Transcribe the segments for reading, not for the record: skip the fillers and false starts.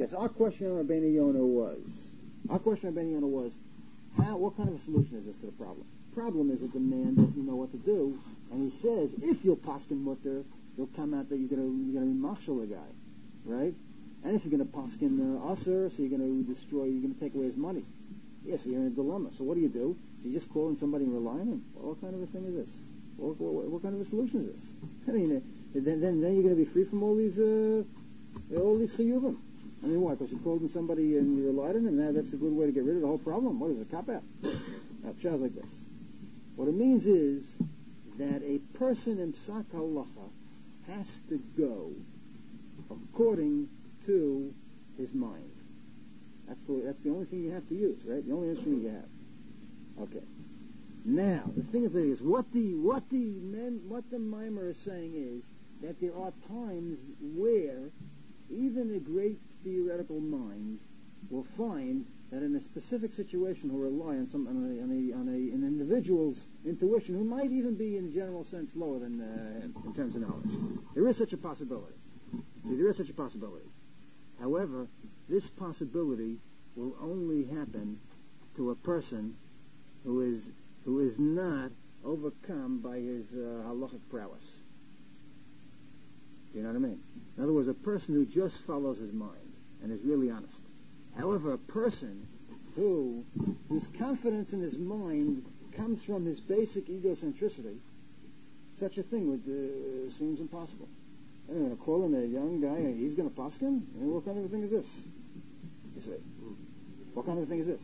Okay, so our question on Rabbeinu Yonah was, what kind of a solution is this to the problem? The problem is that the man doesn't know what to do, and he says, if you'll paskin mutter, you'll come out that you're going to be machshel the guy, right? And if you're going to paskin aser, so you're going to take away his money. Yes, so you're in a dilemma. So what do? So you just call in somebody and rely on him? Well, what kind of a thing is this? What kind of a solution is this? I mean, then you're going to be free from all these chiyuvim. I mean, why? Because you called in somebody and you relied on him. Now that's a good way to get rid of the whole problem. What is it? Cop out. Now, pshat like this. What it means is that a person in psak halacha has to go according to his mind. That's the only thing you have to use, right? The only instrument you have. Okay. Now the thing is what the mimer is saying is that there are times where even a great theoretical mind will find that in a specific situation he'll rely on an individual's intuition who might even be in general sense lower than in terms of knowledge. There is such a possibility. See, there is such a possibility. However, this possibility will only happen to a person who is not overcome by his halachic prowess. Do you know what I mean? In other words, a person who just follows his mind and is really honest. However, a person whose confidence in his mind comes from his basic egocentricity, such a thing seems impossible. I'm going to call in a young guy and he's going to paskin? What kind of a thing is this? You say, what kind of a thing is this?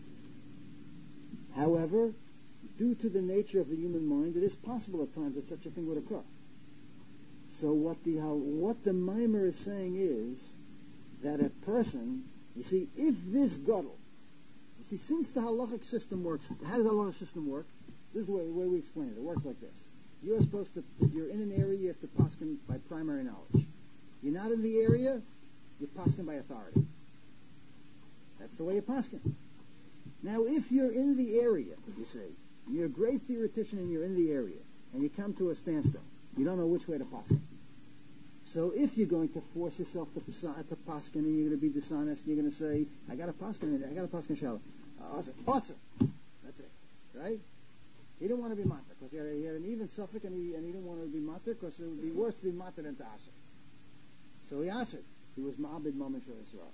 However, due to the nature of the human mind, it is possible at times that such a thing would occur. So what the mimer is saying is that a person, you see, if this gadol, you see, since the halachic system works, how does the halachic system work? This is the way we explain it. It works like this. You're supposed to, if you're in an area, you have to paskin by primary knowledge. You're not in the area, you paskin by authority. That's the way you paskin. Now, if you're in the area, you see, you're a great theoretician and you're in the area, and you come to a standstill, you don't know which way to paskin. So if you're going to force yourself to paskin and you're going to be dishonest, and you're going to say, I got a paskin shalom. Awesome. That's it. Right? He didn't want to be matter because he had an even suffix and he didn't want to be matter because it would be worse to be matter than to aser. So he asked. He was ma'abed mammon shel Yisrael.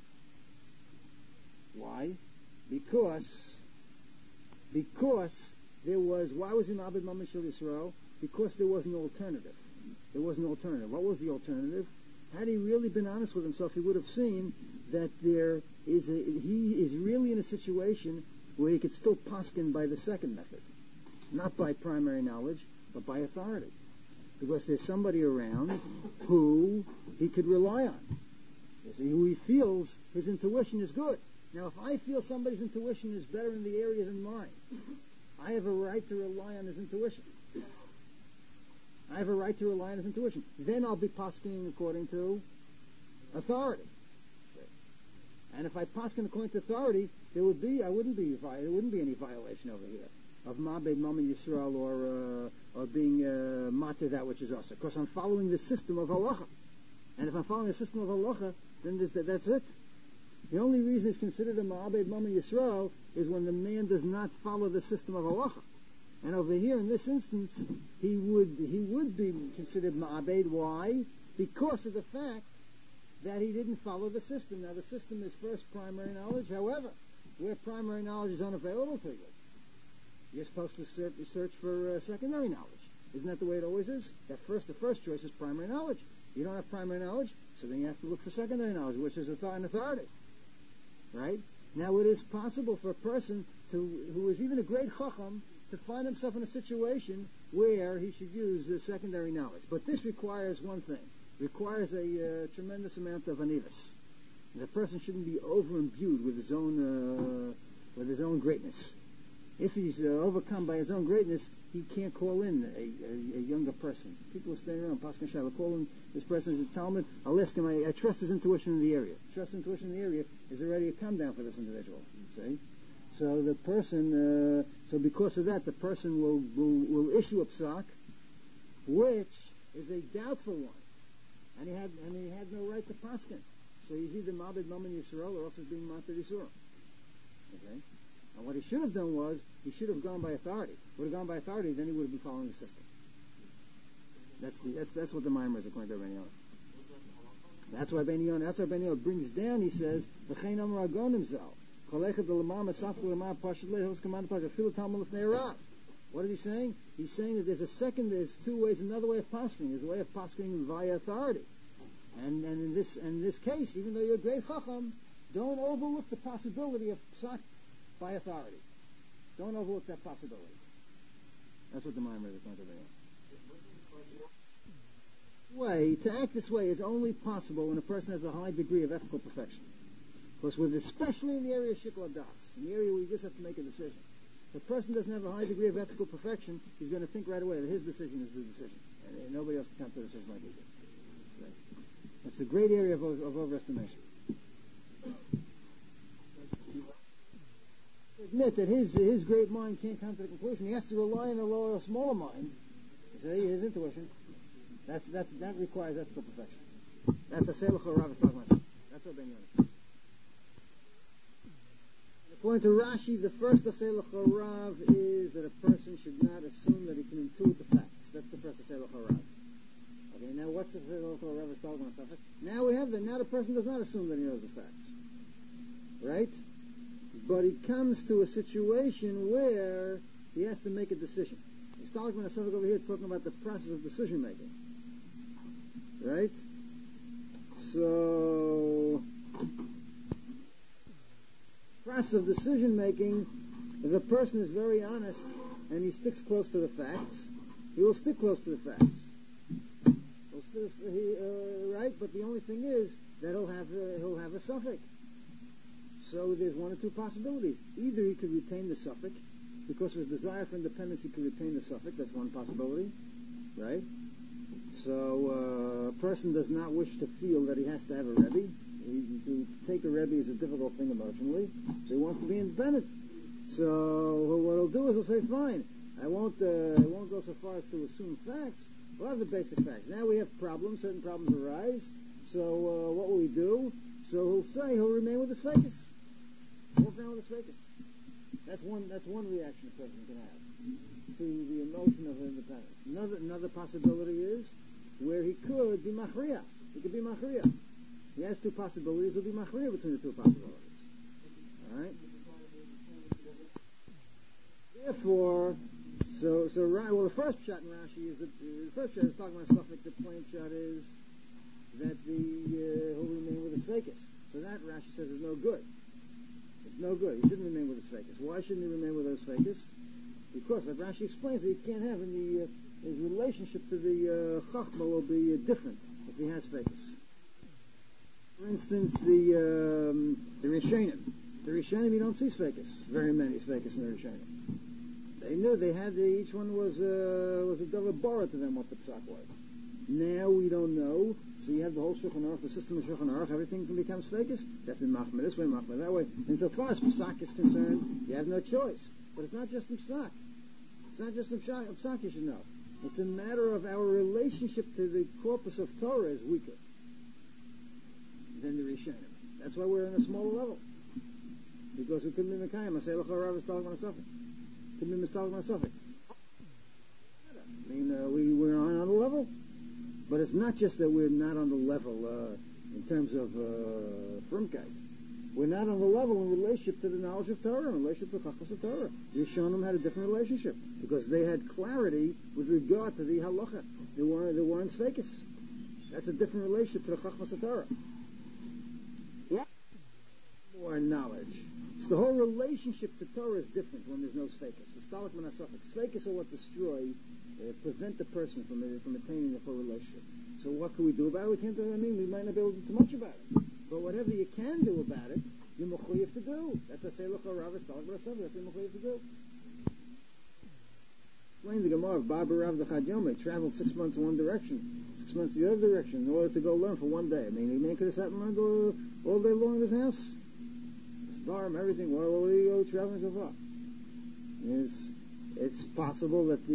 Why? Because there was. Why was he ma'abed mammon shel Yisrael? Because there was an alternative. There was an alternative. What was the alternative? Had he really been honest with himself, he would have seen that he is really in a situation where he could still paskin by the second method. Not by primary knowledge, but by authority. Because there's somebody around who he could rely on. You see, who he feels his intuition is good. Now, if I feel somebody's intuition is better in the area than mine, I have a right to rely on his intuition. Then I'll be paskin according to authority. And if I paskin according to authority, there wouldn't be any violation over here of ma'abed mammon Yisrael or being matir that which is also. Because I'm following the system of halacha. And if I'm following the system of halacha, then that's it. The only reason it's considered a ma'abed mammon Yisrael is when the man does not follow the system of halacha. And over here, in this instance, he would be considered ma'abed. Why? Because of the fact that he didn't follow the system. Now, the system is first primary knowledge. However, where primary knowledge is unavailable to you, you're supposed to search for secondary knowledge. Isn't that the way it always is? The first choice is primary knowledge. You don't have primary knowledge, so then you have to look for secondary knowledge, which is an authority. Right? Now, it is possible for a person who is even a great chacham to find himself in a situation where he should use secondary knowledge. But this requires one thing. It requires a tremendous amount of anivus. The person shouldn't be over-imbued with his own greatness. If he's overcome by his own greatness, he can't call in a younger person. People are standing around, Paskin Shah, call in this person as a Talmud. I'll ask him, I trust his intuition in the area. Intuition in the area is already a come down for this individual. See? So the person, so because of that, the person will issue a psak, which is a doubtful one. And he had no right to paskin. So he's either Mabed Mammon Yisrael or else he's being Matar Yisrael. Okay? And what he should have done was, he should have gone by authority. Would have gone by authority, then he would have been following the system. That's what the Maimer is according to Rabbeinu Yonah. That's why Rabbeinu Yonah brings down, he says, V'chein amar agonim zal. Cholechet l'lamar masaf l'lamar pashut le'hos command pashut filu tamal l'fnei rav. What is he saying? He's saying that there's two ways, another way of posking. There's a way of posking via authority. And in this case, even though you're a great chacham, don't overlook the possibility of psak by authority. Don't overlook that possibility. That's what the Maimer is going to do. Way to act this way is only possible when a person has a high degree of ethical perfection. Because especially in the area of shikol das, in the area where you just have to make a decision. If a person doesn't have a high degree of ethical perfection, he's going to think right away that his decision is the decision, and nobody else can come to the decision like he did. Right. It's a great area of overestimation. Admit that his great mind can't come to the conclusion. He has to rely on a lower, smaller mind. See, his intuition. That requires ethical perfection. That's a Seluch Rav is talking about. That's what Ben Yonah. According to Rashi, the first Seluch Rav is that a person should not assume that he can intuit the facts. That's the first Seluch Rav. Okay, now what's the Seluch Rav is talking about? Now we have that. Now the person does not assume that he knows the facts, right? But he comes to a situation where he has to make a decision. He's talking about something over here. It's talking about the process of decision making. Right? So, process of decision making, if a person is very honest and he sticks close to the facts, he will stick close to the facts. Right? But the only thing is that he'll have a suffix. So there's one or two possibilities. Either he could retain the suffix, because of his desire for independence, he could retain the suffix. That's one possibility. Right? So a person does not wish to feel that he has to have a Rebbe. To take a Rebbe is a difficult thing emotionally, so he wants to be independent. So what he'll do is he'll say, fine, I won't go so far as to assume facts. We'll have the basic facts. Now we have problems, certain problems arise, so what will we do? So he'll remain with his focus. Walk around with his focus. That's one reaction a person can have to the emotion of independence. Another possibility is where he could be machriya. He could be machriya. He has two possibilities. He'll be machriya between the two possibilities. All right. Therefore, the first shot in Rashi is the first shot is talking about suffix. The plain shot is that he'll remain with his focus. So that Rashi says is no good. It's no good. He shouldn't remain with his focus. Why shouldn't he remain with his focus? Because, like Rashi explains, that he can't have his relationship to the Chachma will be different if he has focus. For instance, the Rishonim. The Rishonim, you don't see focus. Very many focus in the Rishonim. They knew they had each one was a double borrow to them what the psak was. Now we don't know, so you have the whole Shulchan Aruch, the system of Shulchan Aruch, everything becomes focus. You have to be machmir this way, machmir that way. And so far as psak is concerned, you have no choice. But it's not just in psak. It's not just in psak you should know. It's a matter of our relationship to the corpus of Torah is weaker than the Rishonim. That's why we're on a smaller level. Because we couldn't be Mekayim. I say, L'cha Rav is talking about something. Couldn't be talking about something. I mean, we're on a level. But it's not just that we're not on the level in terms of frumkeit. We're not on the level in relationship to the knowledge of Torah, in relationship to Chachmas of Torah. The Rishonim had a different relationship because they had clarity with regard to the halacha. They weren't fakis. That's a different relationship to the Chachmas of Torah. Yeah. More knowledge. So the whole relationship to Torah is different when there's no fakis. It's stalik manasafik. Fakis are what destroy, prevent the person from attaining the full relationship. So what can we do about it? We can't do. We might not be able to do too much about it. But whatever you can do about it, you're mechuyev to do. That's a Seluch Rav stalik manasafik. That's what you're mechuyev to do. Explain the Gemara of Baba Rav the Chad Yomei traveled 6 months in one direction, 6 months the other direction in order to go learn for one day. He man could have sat and learned all day long in his house. Storm, everything. What are you traveling so far? It's possible that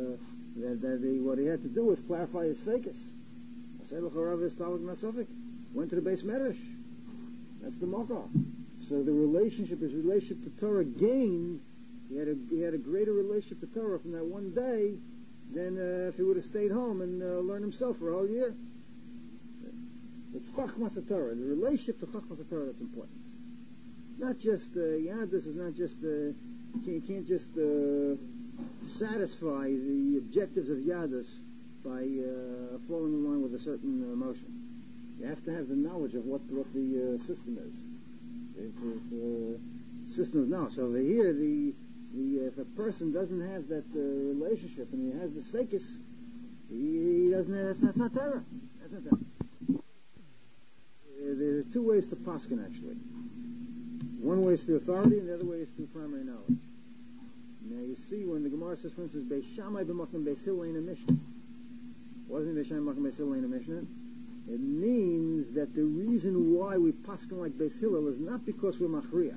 what he had to do was clarify his focus. went to the Beis Medrash. That's the Mocha. So the relationship, his relationship to Torah gained, he had a greater relationship to Torah from that one day than if he would have stayed home and learned himself for a whole year. It's Chachmas Torah, the relationship to Chachmas Torah that's important. Not just, Yadus is not just, you can't just satisfy the objectives of Yadus by falling in line with a certain emotion. You have to have the knowledge of what the system is. It's a system of knowledge. So over here, if a person doesn't have that relationship and he has the sfekis, he doesn't have, that's not Torah. That's not Torah. There are two ways to paskin, actually. One way is through authority, and the other way is through primary knowledge. Now you see when the Gemara says, for instance, Beis Shammai b'makom Beis Hillel ein a Mishnah. What does it mean Beis Shammai b'makom Beis Hillel ein a Mishnah? It means that the reason why we paskin like Beis Hillel is not because we're machriya.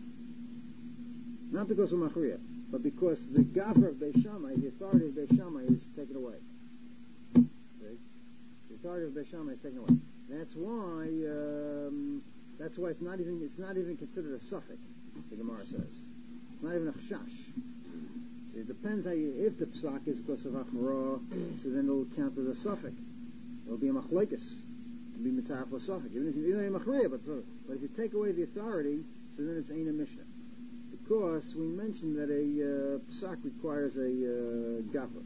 Not because we're machriya, but because the gavra of Beis Shammai, the authority of Beis Shammai, is taken away. See? The authority of Beis Shammai is taken away. That's why it's not even considered a suffix, the Gemara says. It's not even a chashash. See, it depends if the psak is because of achra, so then it'll count as a suffix. It'll be a machlekes. It'll be mitzaref l'suffix. Even if you're not a machriya, but if you take away the authority, so then it's ain't a mishnah. Because we mentioned that a psak requires a gavra.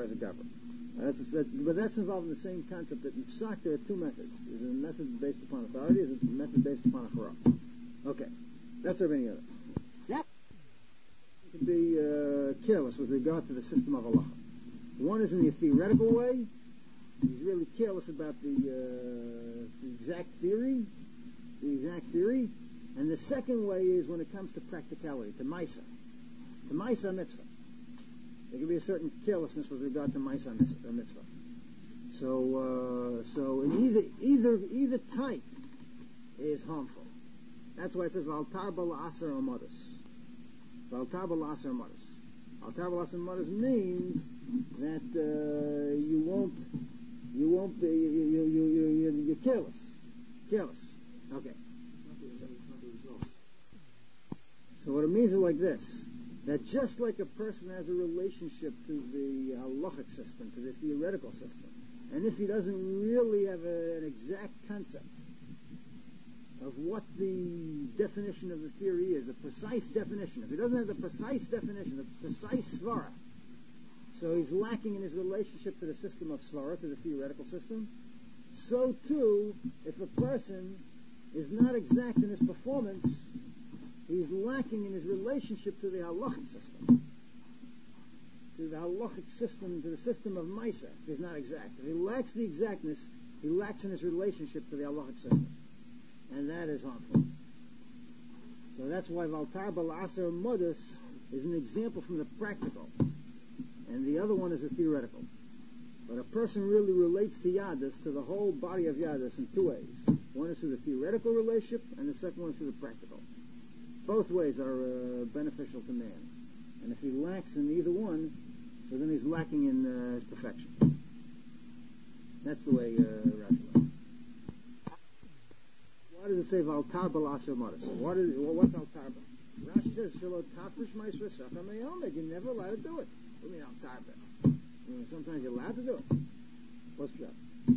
But that's involved in the same concept that in psak there are two methods. There's a method based upon authority, there's a method based upon achra. Okay, that's everything other. Yep. You can be careless with regard to the system of halacha. One is in the theoretical way. He's really careless about the exact theory, and the second way is when it comes to practicality, to Maisa mitzvah. There can be a certain carelessness with regard to Maisa mitzvah. So in either type is harmful. That's why it says Valtar b'la'aser amadus. Valtar b'la'aser amadus. Valtar b'la'aser amadus means that you're careless. Okay. So what it means is like this, that just like a person has a relationship to the halachic system, to the theoretical system, and if he doesn't really have an exact concept of what the definition of the theory is, a precise definition, if he doesn't have the precise definition, the precise svara, so he's lacking in his relationship to the system of svara, to the theoretical system, so too, if a person is not exact in his performance, he's lacking in his relationship to the halachic system. To the halachic system, to the system of Maisa. He's not exact. If he lacks the exactness, he lacks in his relationship to the halachic system. And that is harmful. So that's why Valtar b'la'aser modus is an example from the practical. And the other one is a theoretical. But a person really relates to Yadus, to the whole body of Yadus, in two ways. One is through the theoretical relationship, and the second one is through the practical. Both ways are beneficial to man. And if he lacks in either one, so then he's lacking in his perfection. That's the way Rashi went. Why does it say Valtar b'la'aser modus? What's Altarba? Rashi says, Shelo tafresh ma'isra shachar me'yomed. You're never allowed to do it. What do you mean Altarba? Sometimes you're allowed to do it. What's that?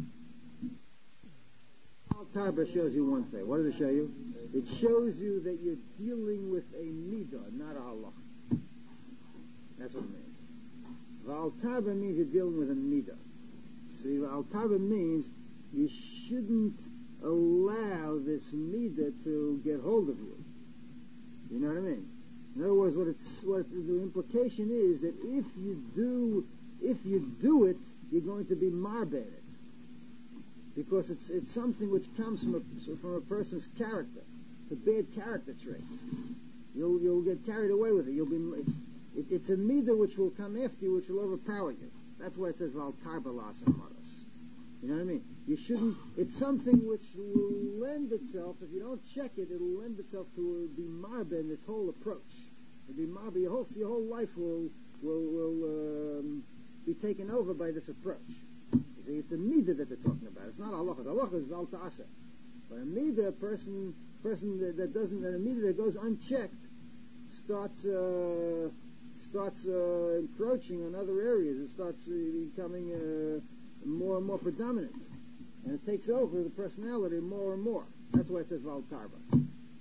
Altarba shows you one thing. What does it show you? It shows you that you're dealing with a midah, not a halach. That's what it means. Valtarba means you're dealing with a midah. See, Valtarba means you shouldn't allow this midah to get hold of you. You know what I mean? In other words, what the implication is that if you do it, you're going to be marbed it. Because it's something which comes from a person's character. It's a bad character trait. You'll get carried away with it. It's a midah which will come after you, which will overpower you. That's why it says Valtar b'la'aser modus. You know what I mean? You shouldn't. It's something which will lend itself. If you don't check it, it'll lend itself to be marbed in this whole approach. It'll be marbed. Your whole life will be taken over by this approach. You see, it's a midah that they're talking about. It's not halacha. Halacha is val ta'aseh. But a midah, person that doesn't, that a midah that goes unchecked, starts encroaching on other areas. It starts becoming more and more predominant, and it takes over the personality more and more. That's why it says Val Tarba.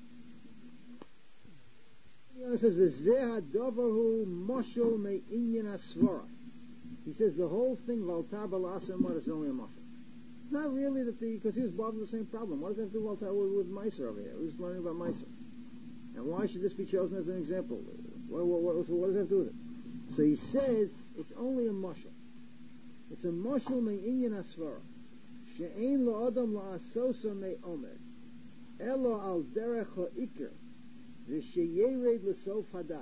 It says V'zeh hadovahu moshel me'inyan asvara. He says the whole thing Val Tarba la'aseh mod is only a moshel. It's not really that because he was bothered with the same problem. What does that have to do with Meiser over here? We're just learning about Meiser. And why should this be chosen as an example? What does that have to do with it? So he says it's only a moshel. It's a moshel me'inyan asvara. She'ein la'adam la'asosa me'omer. Elo al derech ha'ikr. V'sheyered l'sof hadas.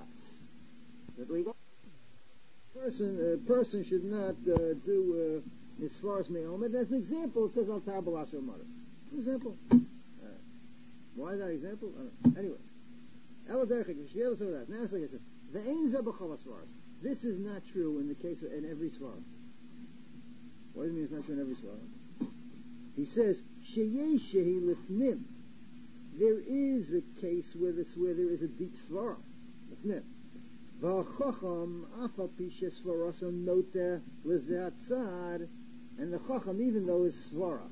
A person should not do as far as me'omer. As an example, it says al tar b'lasel maras. An example. Why that example? I don't know. Anyway. Elo derech ha'ikr. V'sheyered l'sof hadas. Now it's like I said. Ve'ein zeh b'chol asvaras. This is not true in the case of in every svara. What do you mean it's not true in every svara? He says sheyesh shehi lifnim. There is a case where there is a deep svara. Lifnim. V'chacham afa pishe svarasam noter lezatzad, and the chacham, even though his svara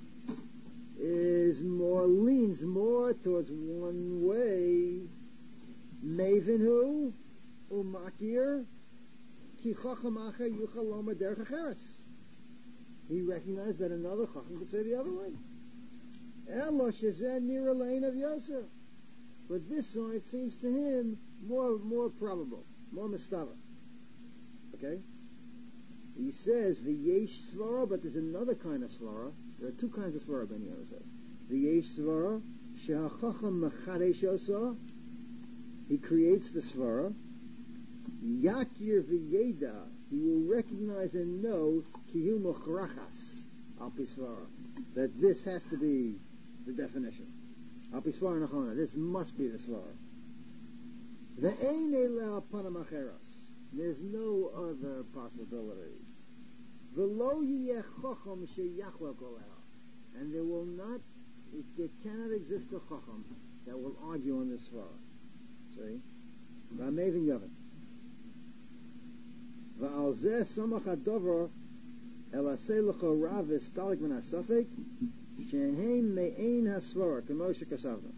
leans more towards one way, mavenhu umakir ki chacham acher yuchal loma derech acheres. He recognized that another chacham could say the other way. Elo shezeh nira lein of Yosef. But this side seems to him more probable, more mistava. Okay? He says v'yesh svara, but there's another kind of svara. There are two kinds of svara, Ben Yosef. V'yesh svara she'achacham mechadesh osa. He creates the svara. Yakir v'yeda. He will recognize and know kihu mochrachas al pi svara, that this has to be the definition. Al pi svara nachona. This must be the svara. Ve'ein eleh panam acheros. There's no other possibility. V'lo yiyeh chacham sheyachlok oleha. And there will not, there cannot exist a chacham that will argue on this svara. See? V'amevin yavan. V'al zeh samach hadover el aseh lecho rav v'stalik min hasafek shehem me'ein hasvara k'mo shekasavna.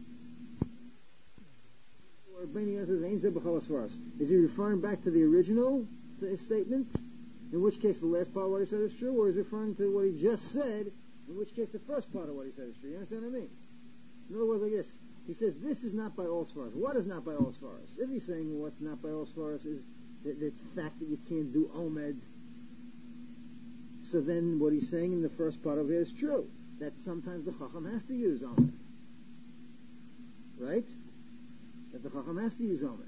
Is he referring back to the original statement, in which case the last part of what he said is true, or is he referring to what he just said, in which case the first part of what he said is true? You understand what I mean? In other words, like this. He says, this is not by all svaras. What is not by all svaras? If he's saying what's not by all svaras is the fact that you can't do omed, so then what he's saying in the first part of it is true, that sometimes the chacham has to use omed. Right? That the chacham has to use omed.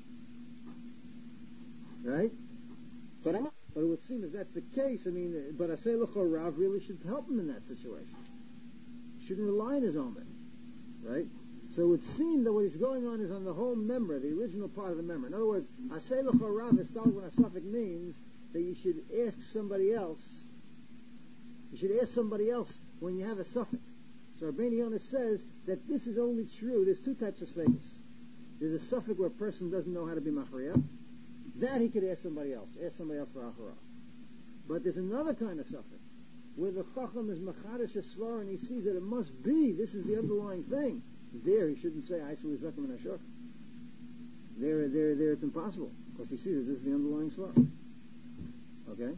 Right? But it would seem if that's the case, I mean, but Aseh L'cho Rav really should help him in that situation. He shouldn't rely on his omen. Right? So it would seem that what he's going on is on the whole member, the original part of the member. In other words, Aseh L'cho Rav, Estalik when a suffix means that you should ask somebody else. You should ask somebody else when you have a suffix. So Rabbeinu Yonah says that this is only true. There's two types of suffix. There's a suffix where a person doesn't know how to be machriya. That he could ask somebody else for achara. But there's another kind of suffix where the chacham is machadish asvar and he sees that it must be, this is the underlying thing. There he shouldn't say Aisli Zakim and Ashok. There it's impossible because he sees that this is the underlying svar. Okay?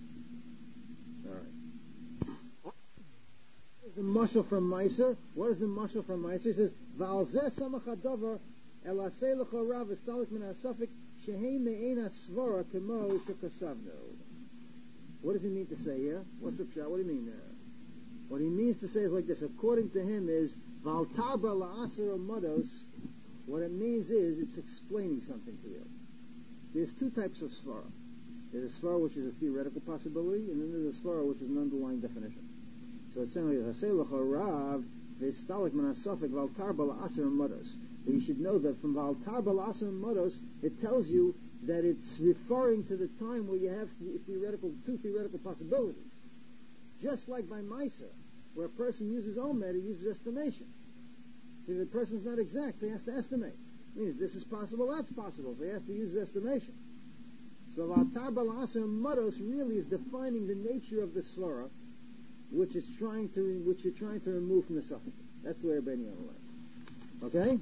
Alright. The mashal from Meiser. What is the mashal from Meiser? He says, V'al zeh samach hadover el aseh l'cho rav estalik min ha-safik shehem me'ein ha-svara kemo shekasavnu. What does he mean to say here? What's the pshat? What do you mean there? What he means to say is like this. According to him is V'al tarba la'asar modos. What it means is it's explaining something to you. There's two types of svara. There's a svara which is a theoretical possibility, and then there's a svara which is an underlying definition. So it's saying like Hasei l'cho rav v'stalik min ha-safik v'al tarba la'asar modos. That you should know that from v'al tarba la'asar modos it tells you that it's referring to the time where you have two theoretical possibilities. Just like by Meiser. Where a person uses omed, he uses estimation. See, the person's not exact, so he has to estimate. It means this is possible, that's possible, so he has to use estimation. So Altar Balasa Maros really is defining the nature of the svara, which you're trying to remove from the suffix. That's the way Rabbeinu Yonah learns. Okay?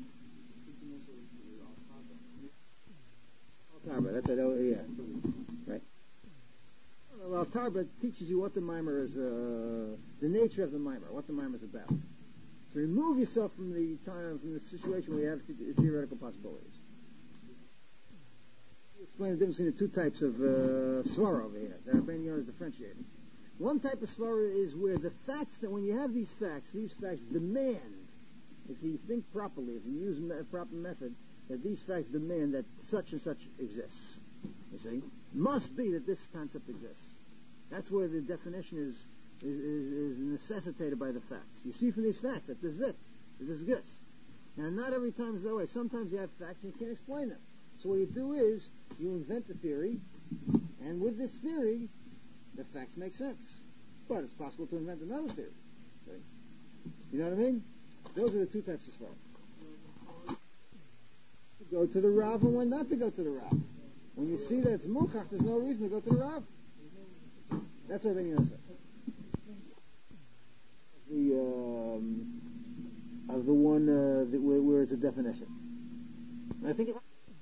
Altarba, that's it. Oh, yeah, right. Altarba teaches you what the mimer is, the nature of the mimer, what the mimer is about. To remove yourself from the situation where you have theoretical possibilities. Explain the difference between the two types of svara over here that Rabbeinu Yonah is differentiating. One type of svara is where the facts, that when you have these facts demand, if you think properly, if you use a proper method, that these facts demand that such and such exists. You see? Must be that this concept exists. That's where the definition is necessitated by the facts. You see from these facts that this is it. That this exists. Now, not every time is that way. Sometimes you have facts and you can't explain them. So what you do is, you invent a theory, and with this theory, the facts make sense. But it's possible to invent another theory. Okay? You know what I mean? Those are the two types of svara. To go to the Rav and when not to go to the Rav. When you see that it's Mukach, there's no reason to go to the Rav. That's what Rabbeinu Yonah says. Of the one where it's a definition. I think it's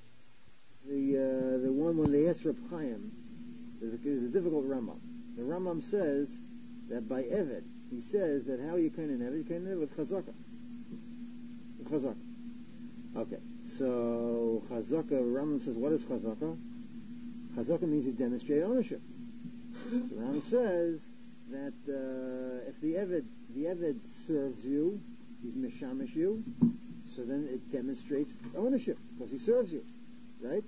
the one when they ask Reb Chaim, there's a difficult Rambam. The Rambam says that by Eved, he says that how you can in Eved, you can in Eved with Chazaka. With Chazaka. Okay, so Chazaka, Rambam says, what is Chazaka? Chazaka means you demonstrate ownership. So Rambam says that if the Eved serves you, he's mishamish you, so then it demonstrates ownership because he serves you, right?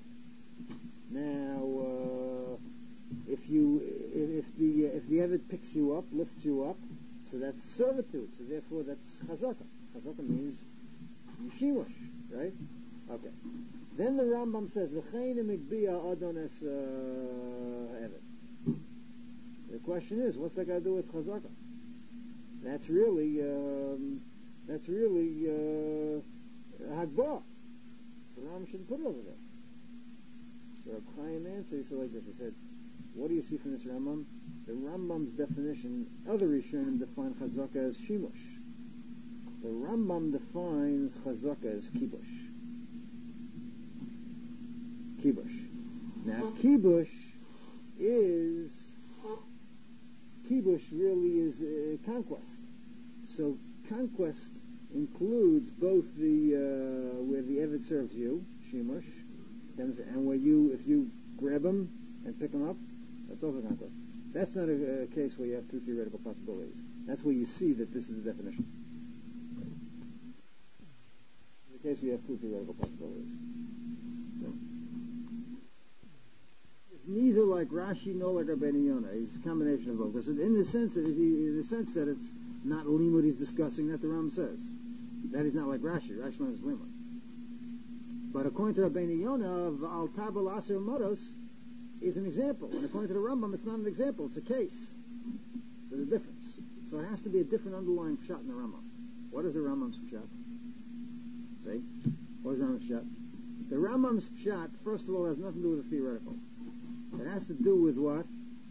Now, if the Eved picks you up, lifts you up, so that's servitude. So therefore, that's chazaka. Chazaka means yishimush, right? Okay. Then the Rambam says v'chein migbia adones Eved. The question is, what's that got to do with chazaka? That's really hagbah. So the Rambam shouldn't put it over there. So Reb Chaim answered, he said like this, he said, what do you see from this Rambam? The Rambam's definition, other Rishonim define chazaka as shimush. The Rambam defines chazaka as kibush. Kibush. Now kibush really is conquest. So conquest includes both the where the Eved serves you, shimush, and where if you grab him and pick him up, that's also conquest. That's not a case where you have two theoretical possibilities. That's where you see that this is the definition. In the case where you have two theoretical possibilities. So, it's neither like Rashi nor like Rabbeinu Yonah. It's a combination of both. Because in the sense that it's not limud he's discussing, that the Ram says. That is not like Rashi. Rashi learns limud. But according to Rabbeinu Yonah, Altar Balasa Moros is an example. And according to the Rambam, it's not an example, it's a case. So there's a difference. So it has to be a different underlying pshat in the Rambam. What is the Rambam's pshat? See? What is the Rambam's pshat? The Rambam's pshat, first of all, has nothing to do with the theoretical. It has to do with what?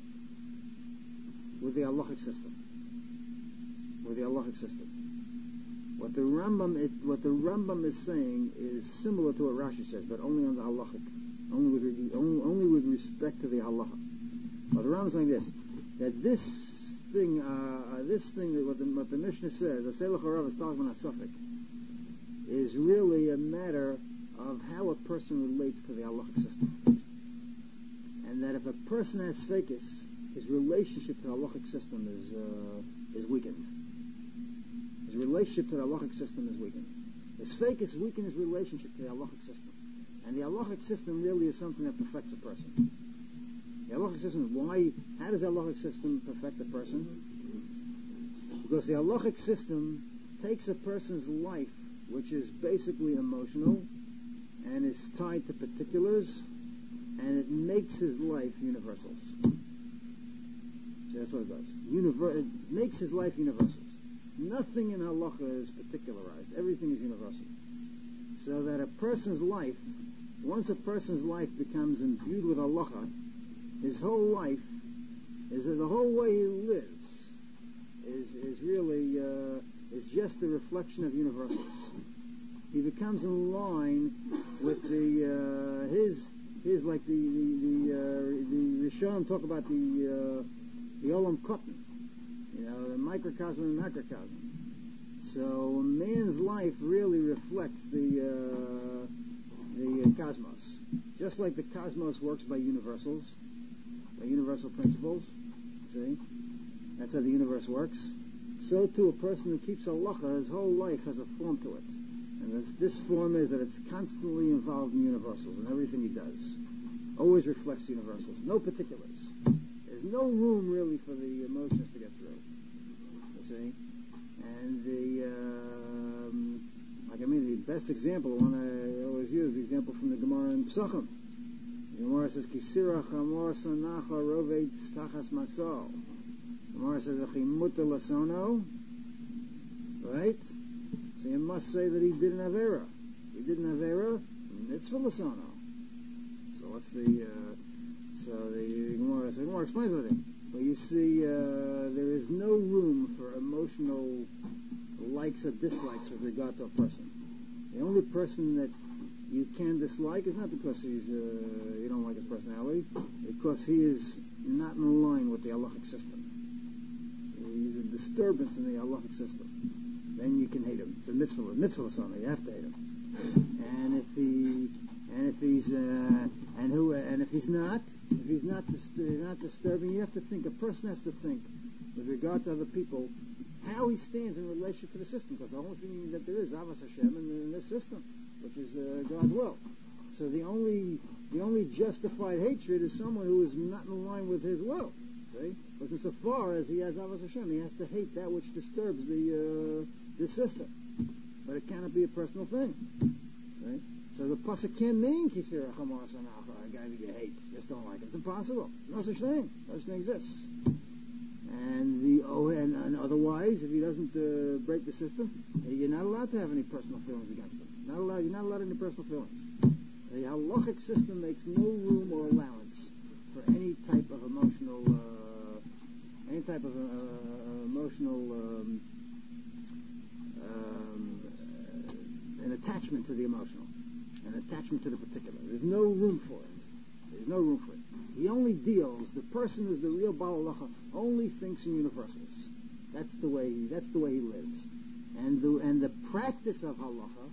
With the halachic system. With the halachic system. What the Rambam is saying is similar to what Rashi says, but only on the halachic. Only with respect to the halacha. But the Rambam is saying this, that this thing that what the Mishnah says, Aselach Harav is talking about a suffix, is really a matter of how a person relates to the halachic system. And that if a person has fakis, his relationship to the halachic system is weakened. His relationship to the halachic system is weakened. His fakis weaken his relationship to the halachic system. And the halachic system really is something that perfects a person. The halachic system, how does the halachic system perfect a person? Because the halachic system takes a person's life, which is basically emotional, and is tied to particulars, and it makes his life universals. So that's what it does. It makes his life universals. Nothing in halacha is particularized. Everything is universal. So that a person's life, once a person's life becomes imbued with halacha, his whole life, the whole way he lives, is really is just a reflection of universals. He becomes in line with the his like the Rishon talk about the Olam Kotten, the microcosm and macrocosm. So a man's life really reflects the cosmos. Just like the cosmos works by universals, by universal principles, see? That's how the universe works. So too a person who keeps halacha, his whole life has a form to it. And this form is that it's constantly involved in universals, and everything he does always reflects universals. No particulars. There's no room really for the emotions to get through. You see? And the best example, the one I always use, the example from the Gemara in Pesachim. The Gemara says, Kisira chamor sanacha rovet stachas masol. The Gemara says, Achimuta lasono. Right? So you must say that he did an avera. He did an avera, mitzvah lasono. So what's the Gemara explains everything. But you see, there is no room for emotional likes or dislikes with regard to a person. The only person that you can dislike is not because you don't like his personality, because he is not in line with the halachic system. He's a disturbance in the halachic system. Then you can hate him. It's a mitzvah son. You have to hate him. And if he's not disturbing, you have to think. A person has to think, with regard to other people, how he stands in relationship to the system. Because the only thing that there is Avos Hashem in this system, which is God's will. So the only justified hatred is someone who is not in line with his will. See? Because insofar as he has Avos Hashem, he has to hate that which disturbs the system. But it cannot be a personal thing. Right? So the pasuk can't mean Kisira Chamor Sanacha, a guy that you hate, just don't like it. It's impossible. No such thing. No such thing exists. And otherwise, if he doesn't break the system, you're not allowed to have any personal feelings against him. You're not allowed any personal feelings. The halachic system makes no room or allowance for any type of emotional an attachment to the emotional, an attachment to the particular. There's no room for it. There's no room for it. He only deals. The person who's the real Baal Halacha only thinks in universals. That's the way he lives. And the practice of halacha,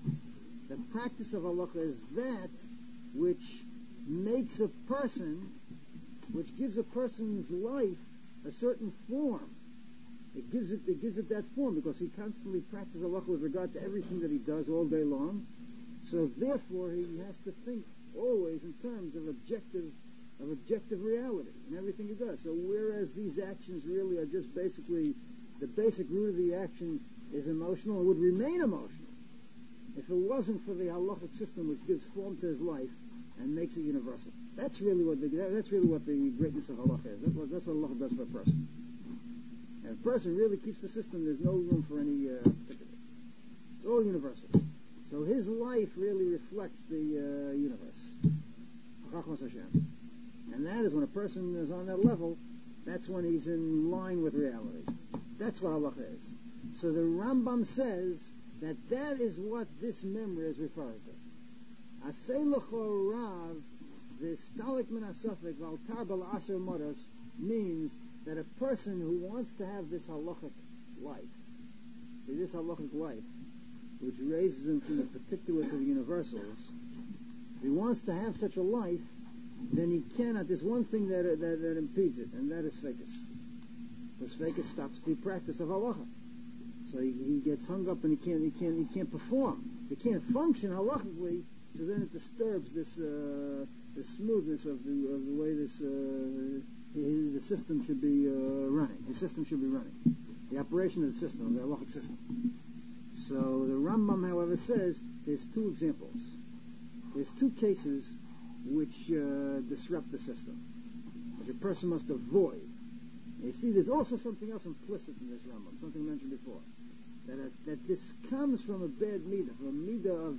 is that which makes a person, which gives a person's life a certain form. It gives it that form because he constantly practices halacha with regard to everything that he does all day long. So therefore he has to think always in terms of objective reality in everything he does. So whereas these actions really are just basically, the basic root of the action is emotional, it would remain emotional if it wasn't for the halachic system which gives form to his life and makes it universal. That's really what the greatness of halacha is. That's what halacha does for a person. And if a person really keeps the system, there's no room for any particular. It's all universal. So his life really reflects the universe. Chachmas Hashem. And that is when a person is on that level, that's when he's in line with reality. That's what halacha is. So the Rambam says that is what this memory is referring to. Asay l'cho rav, the stalik min asafik v'altar b'al aser modos, means that a person who wants to have this halachic life, see this halachic life, which raises him from the particular to the universals, if he wants to have such a life, then he cannot. There's one thing that impedes it, and that is fekus. Because fekus stops the practice of halacha. So he gets hung up and he can't perform. He can't function halachically. So then it disturbs this smoothness of the way the system should be running. His system should be running. The operation of the system, the halachic system. So the Rambam, however, says there's two examples. There's two cases which disrupt the system, which a person must avoid. And you see, there's also something else implicit in this Rambam, something mentioned before. that this comes from a bad midah, from a midah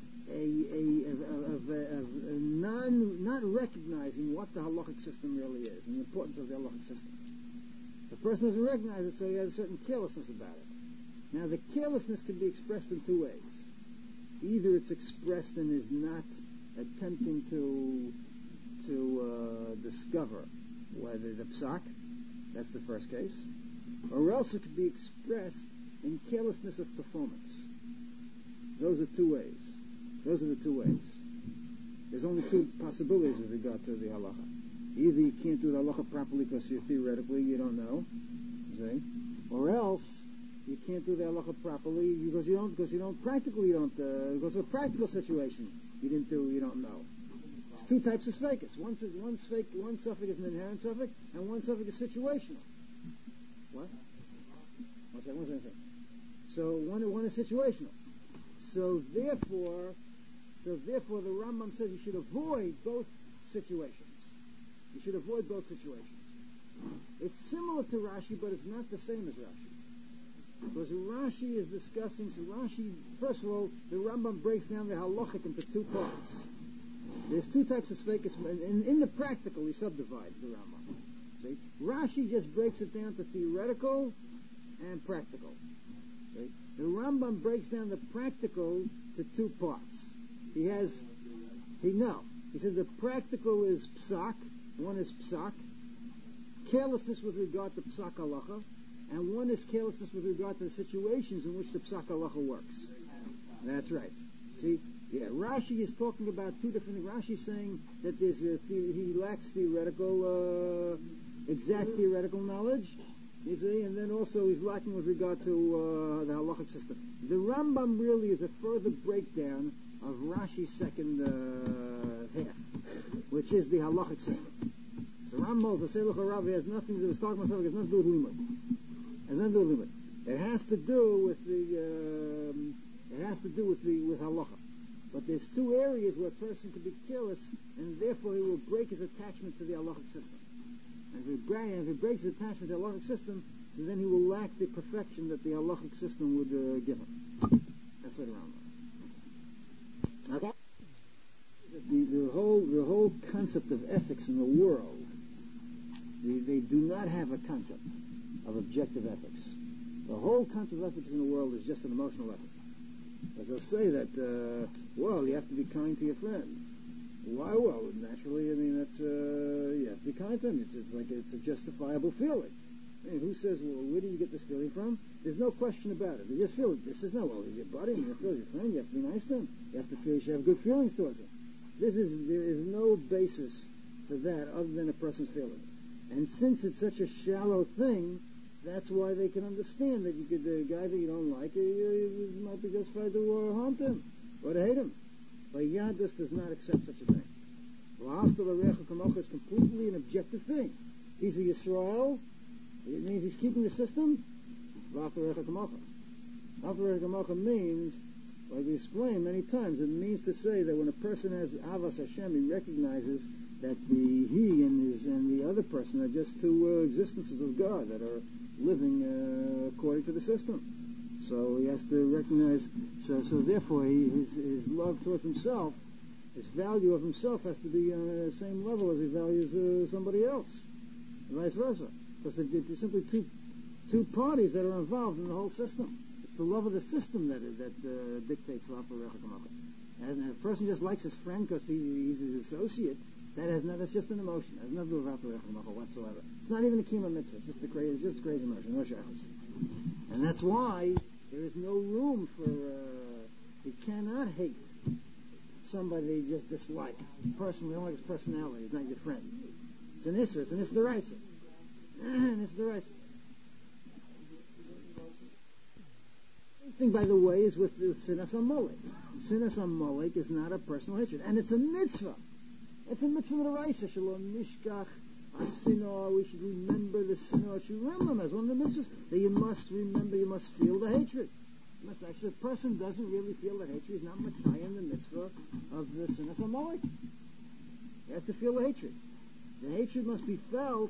of not recognizing what the halachic system really is and the importance of the halachic system. The person doesn't recognize it, so he has a certain carelessness about it. Now, the carelessness can be expressed in two ways. Either it's expressed in his not attempting to discover whether the psak, that's the first case, or else it could be expressed in carelessness of performance. Those are two ways. Those are the two ways. There's only two possibilities with regard to the halacha. Either you can't do the halacha properly because theoretically you don't know, see, or else you can't do the halacha properly because of a practical situation you don't know. There's two types of sfeikus. One suffix is an inherent suffix, and one suffix is situational. What? One second. So one is situational. So therefore, the Rambam says you should avoid both situations. You should avoid both situations. It's similar to Rashi, but it's not the same as Rashi. Because Rashi is discussing, first of all, the Rambam breaks down the halachic into two parts. There's two types of sfeikus. In the practical, he subdivides the Rambam. See? Rashi just breaks it down to theoretical and practical. See? The Rambam breaks down the practical to two parts. He says the practical is psak, one is psak, carelessness with regard to psak halacha, and one is carelessness with regard to the situations in which the psak halacha works. That's right. See, Rashi is talking about two different things. Rashi is saying that he lacks exact theoretical knowledge, you see, and then also he's lacking with regard to the halachic system. The Rambam really is a further breakdown of Rashi's second half, which is the halachic system. So Rambam, the Seluch HaRav, has nothing to do with Stark Masavik, has nothing to do with limud. It has to do with halacha. But there's two areas where a person can be careless, and therefore he will break his attachment to the halachic system. And if he breaks his attachment to the halachic system, so then he will lack the perfection that the halachic system would give him. That's what Rambam. Okay. The whole concept of ethics in the world, they do not have a concept of objective ethics. The whole concept of ethics in the world is just an emotional ethic. As they'll say that, you have to be kind to your friend. Why? Well, naturally, that's, you have to be kind to him. It's a justifiable feeling. Who says, where do you get this feeling from? There's no question about it. They just feel it. This is he's your buddy, and he's your friend. You have to be nice to him. You have to feel you should have good feelings towards him. There is no basis for that other than a person's feelings. And since it's such a shallow thing, that's why they can understand that the guy that you don't like, you might be justified to harm him or to hate him. But Yadus does not accept such a thing. Is completely an objective thing. He's a Yisrael. It means he's keeping the system. Means, like we explained many times, it means to say that when a person has Avas Hashem, he recognizes that he and the other person are just two existences of God that are living according to the system. So he has to recognize. So therefore, his love towards himself, his value of himself, has to be on the same level as he values somebody else, and vice versa. Because they're simply two parties that are involved in the whole system. It's the love of the system that dictates V'afarecha Kamocha. And if a person just likes his friend because he's his associate, that's just an emotion. It has nothing to do with V'afarecha Kamocha whatsoever. It's not even a kima mitzvah. It's just a crazy emotion. No shadows. And that's why there is no room for. You cannot hate somebody you just dislike. Personally, you don't like his personality. He's not your friend. It's an issa. It's an issa d'oraisa. It's the right thing, by the way, is with the Sinas HaMolek. Sinas HaMolek is not a personal hatred, and it's a mitzvah. It's a mitzvah d'oraisa. Shalom nishkach asinor. We should remember the sinor. Shuremam as one of the mitzvahs that you must remember. You must feel the hatred. Actually, a person doesn't really feel that hatred. He's not makayim the mitzvah of the Sinas HaMolek. You have to feel the hatred. The hatred must be felt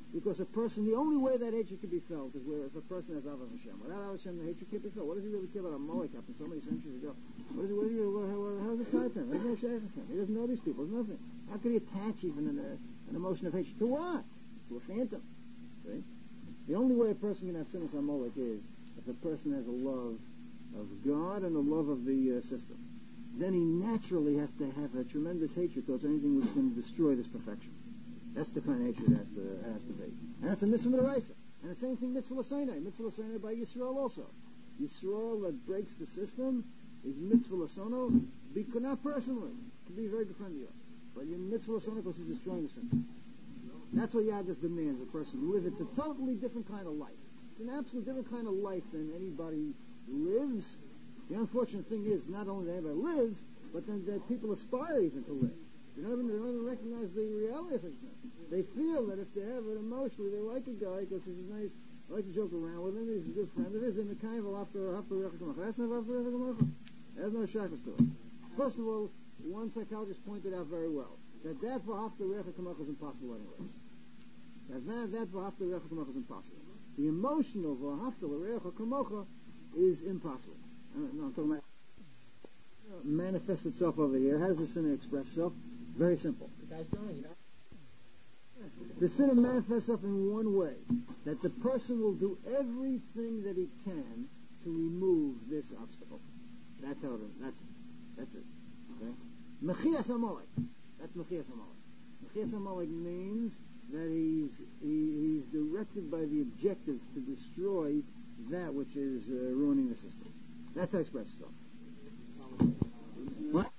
Because a person, the only way that hatred can be felt is where if a person has Avos Hashem. Without Avos Hashem, the hatred can't be felt. What does he really care about Amalek happened so many centuries ago? How's it tied to him? There's no shaykhs to him. He doesn't know these people. There's nothing. How could he attach even an emotion of hatred? To what? To a phantom. See? The only way a person can have sinus Amalek is if a person has a love of God and a love of the system. Then he naturally has to have a tremendous hatred towards anything which can destroy this perfection. That's the kind of hatred it has to be. And that's a mitzvah d'oraisa. And the same thing mitzvah l'seinai. Mitzvah l'seinai by Yisrael also. Yisrael that breaks the system is mitzvah l'sono, not personally. It can be a very good friend of yours. But you're mitzvah l'sono because he's destroying the system. That's what Yadis demands a person live. It's a totally different kind of life. It's an absolute different kind of life than anybody lives. The unfortunate thing is not only that anybody lives, but then that people aspire even to live. They don't even recognize the reality of such things. They feel that if they have it emotionally, they like a guy because he's nice, they like to joke around with him, he's a good friend of his, and the kind of after Recha. That's not after Recha. There's no shaykhs to it. First of all, one psychologist pointed out very well that for after Recha is impossible anyways. That for after Recha is impossible. The emotional for after Recha is impossible. I'm talking about manifests itself over here. How does the sinner express itself? Very simple. The guy's going, you know? The sinner manifests itself in one way, that the person will do everything that he can to remove this obstacle. That's how that's it. Okay? Mechias Amalek. That's Mechias Amalek. Mechias Amalek means that he's directed by the objective to destroy that which is ruining the system. That's how it expresses itself. What?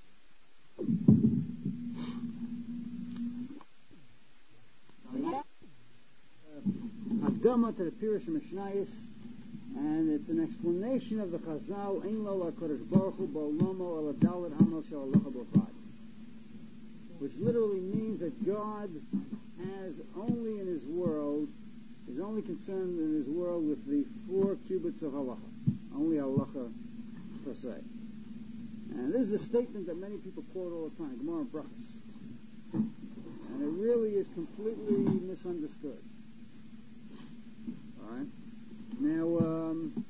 Hakdama to the Pirush Mishnayos, and it's an explanation of the Chazal Ein Lo LaKadosh Baruch Hu Ba'olamo Ala Dalet Amal Shel Alocha B'Vad, which literally means that God has only in His world, is only concerned in His world with the 4 cubits of halacha, only halacha per se. And this is a statement that many people quote all the time, Gemara Brachos. And it really is completely misunderstood. Alright? Now,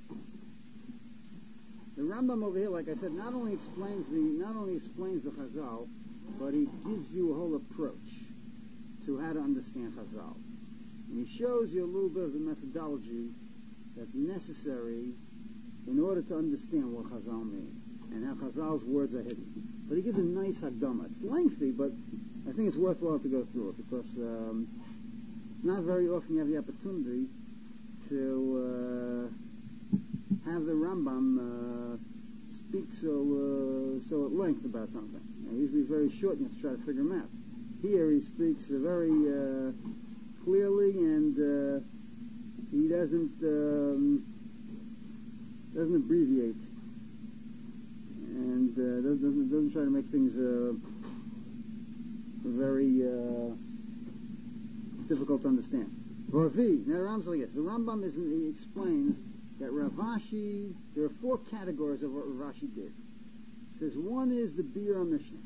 the Rambam over here, like I said, not only explains the Chazal, but he gives you a whole approach to how to understand Chazal. And he shows you a little bit of the methodology that's necessary in order to understand what Chazal means and how Chazal's words are hidden. But he gives a nice Hakdama. It's lengthy, but I think it's worthwhile to go through it because not very often you have the opportunity to have the Rambam speak so at length about something. Usually very short, and you have to try to figure him out. Here he speaks very clearly, and he doesn't abbreviate, and doesn't try to make things very difficult to understand. Ravi, now the Rambam he explains that Rav Ashi, there are 4 categories of what Rav Ashi did. He says one is the Biur Mishnah,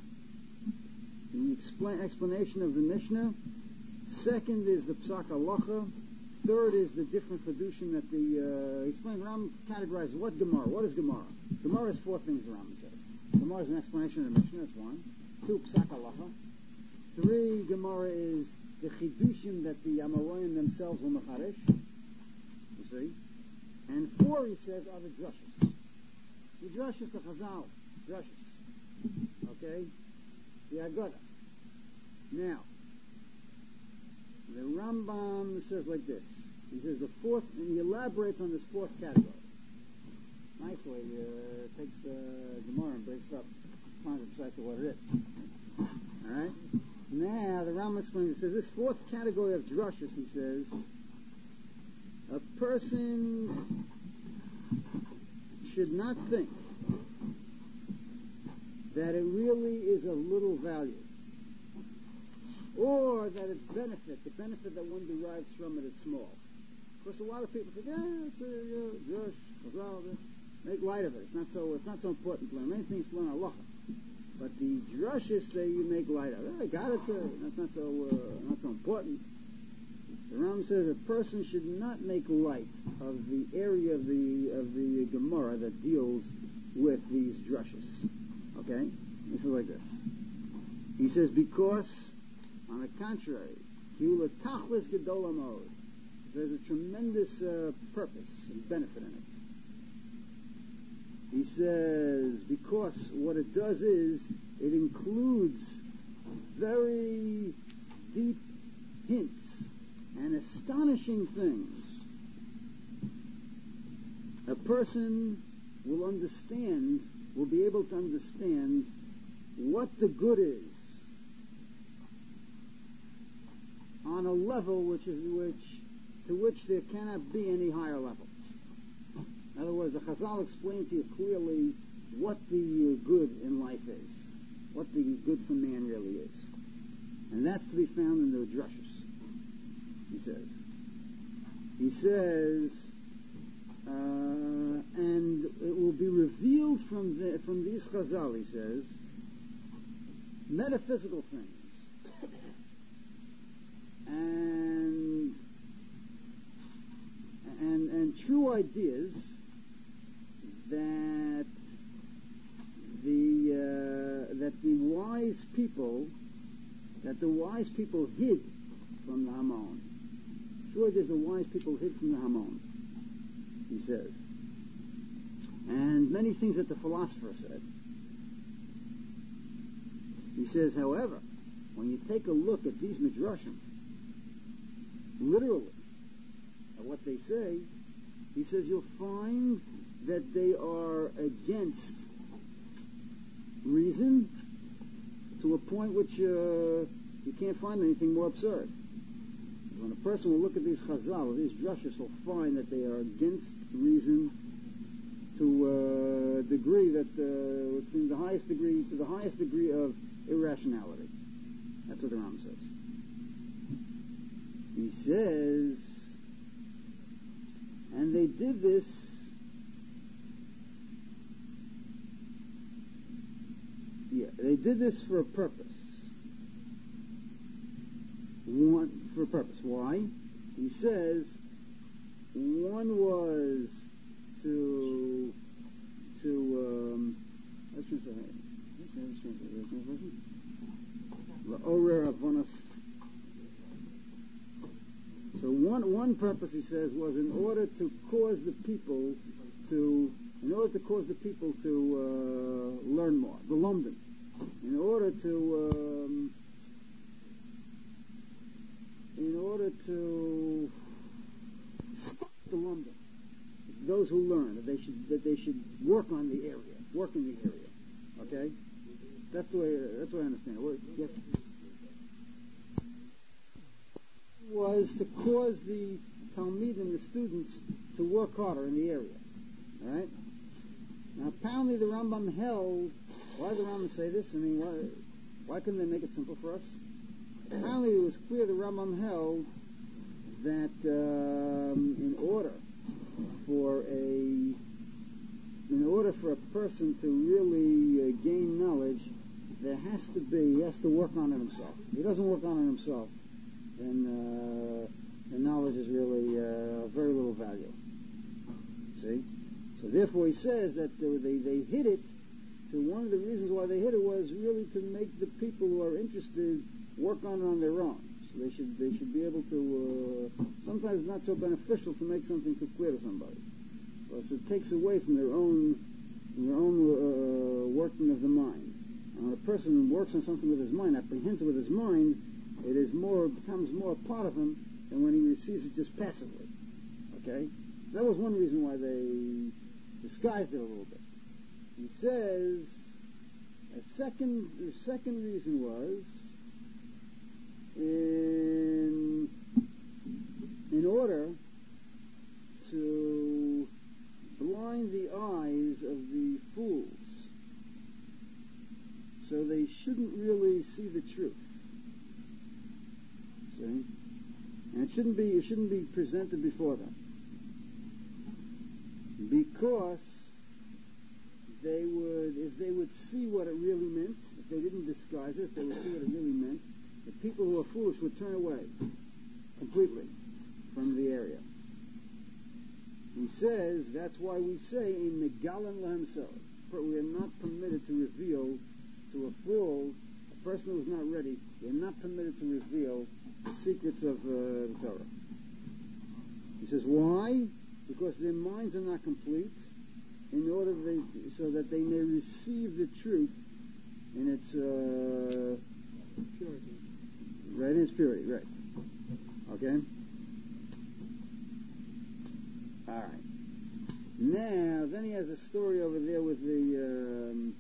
the explanation of the Mishnah. Second is the Psak Halacha. Third is the different Chedushim that he explained. Rambam categorizes what Gemara. What is Gemara? Gemara is 4 things, the Rambam says. Gemara is an explanation of the Mishnah, that's 1. 2, Psak Halacha. 3, Gemara is the Chedushim that the Amoraim themselves will mecharish. You see? And 4, he says, are the drushes. The drushes, the Chazal. Drushes. Okay? The Agada. Now, the Rambam says like this. He says the 4th, and he elaborates on this 4th category. Nicely, takes Gemara and breaks up, finds precisely what it is. Alright? Now, the Rambam explains, he says, this 4th category of drushes, he says, a person should not think that it really is of little value, or that its benefit, the benefit that one derives from it, is small. Of course, a lot of people think, it's a drush, chazal, make light of it. It's not so important to learn. Many things to learn halacha, but the drushes you make light of it. I got it. That's not so important. The Ram says a person should not make light of the area of the Gemara that deals with these drushes. Okay? This is like this. He says, because, on the contrary, Kiula Tachlis Gedola Mode. There's a tremendous purpose and benefit in it. He says, because what it does is, it includes very deep hints and astonishing things. A person will understand, will be able to understand what the good is on a level to which there cannot be any higher level. In other words, the Chazal explained to you clearly what the good in life is, what the good for man really is. And that's to be found in the drushes, he says. He says, and it will be revealed from these Chazal, he says, metaphysical things, and true ideas that the wise people hid from the Hamon. True ideas the wise people hid from the Hamon, he says. And many things that the philosopher said. He says, however, when you take a look at these midrashim, literally, at what they say, he says you'll find that they are against reason to a point which you can't find anything more absurd. When a person will look at these chazal, these drushes, he'll find that they are against reason to a degree that would seem to the highest degree of irrationality. That's what the Ram says. He says, and they did this for a purpose. For a purpose. Why? He says, one was to let's translate it. So one purpose, he says, was in order to cause the people to learn more, the London, in order to stop the London, those who learn that they should work in the area. Okay, that's the way I understand it. Yes. Was to cause the Talmud and the students to work harder in the area. All right? Now, apparently the Rambam held, why did the Rambam say this? I mean, why couldn't they make it simple for us? Apparently it was clear the Rambam held that in order for a person to really gain knowledge, he has to work on it himself. If he doesn't work on it himself, then the knowledge is really very little value. See? So therefore he says that they hid it. So one of the reasons why they hid it was really to make the people who are interested work on it on their own. So they should be able to. Sometimes it's not so beneficial to make something too clear to somebody, because it takes away from their own working of the mind. And when a person works on something with his mind, apprehends it with his mind, it becomes more a part of him than when he receives it just passively. Okay? So that was one reason why they disguised it a little bit. He says the second reason was in order to blind the eyes of the fools, so they shouldn't really see the truth. See? And it shouldn't be presented before them, because if they would see what it really meant, if they didn't disguise it, if they would see what it really meant, the people who are foolish would turn away completely. from the area. He says that's why we say in Megalan Lahem Sarah, we are not permitted to reveal to a fool, a person who is not ready, we are not permitted to reveal the secrets of the Torah. He says why? Because their minds are not complete, in order so that they may receive the truth in its Purity. Right, in its purity, right. Okay? All right. Now, then he has a story over there with the,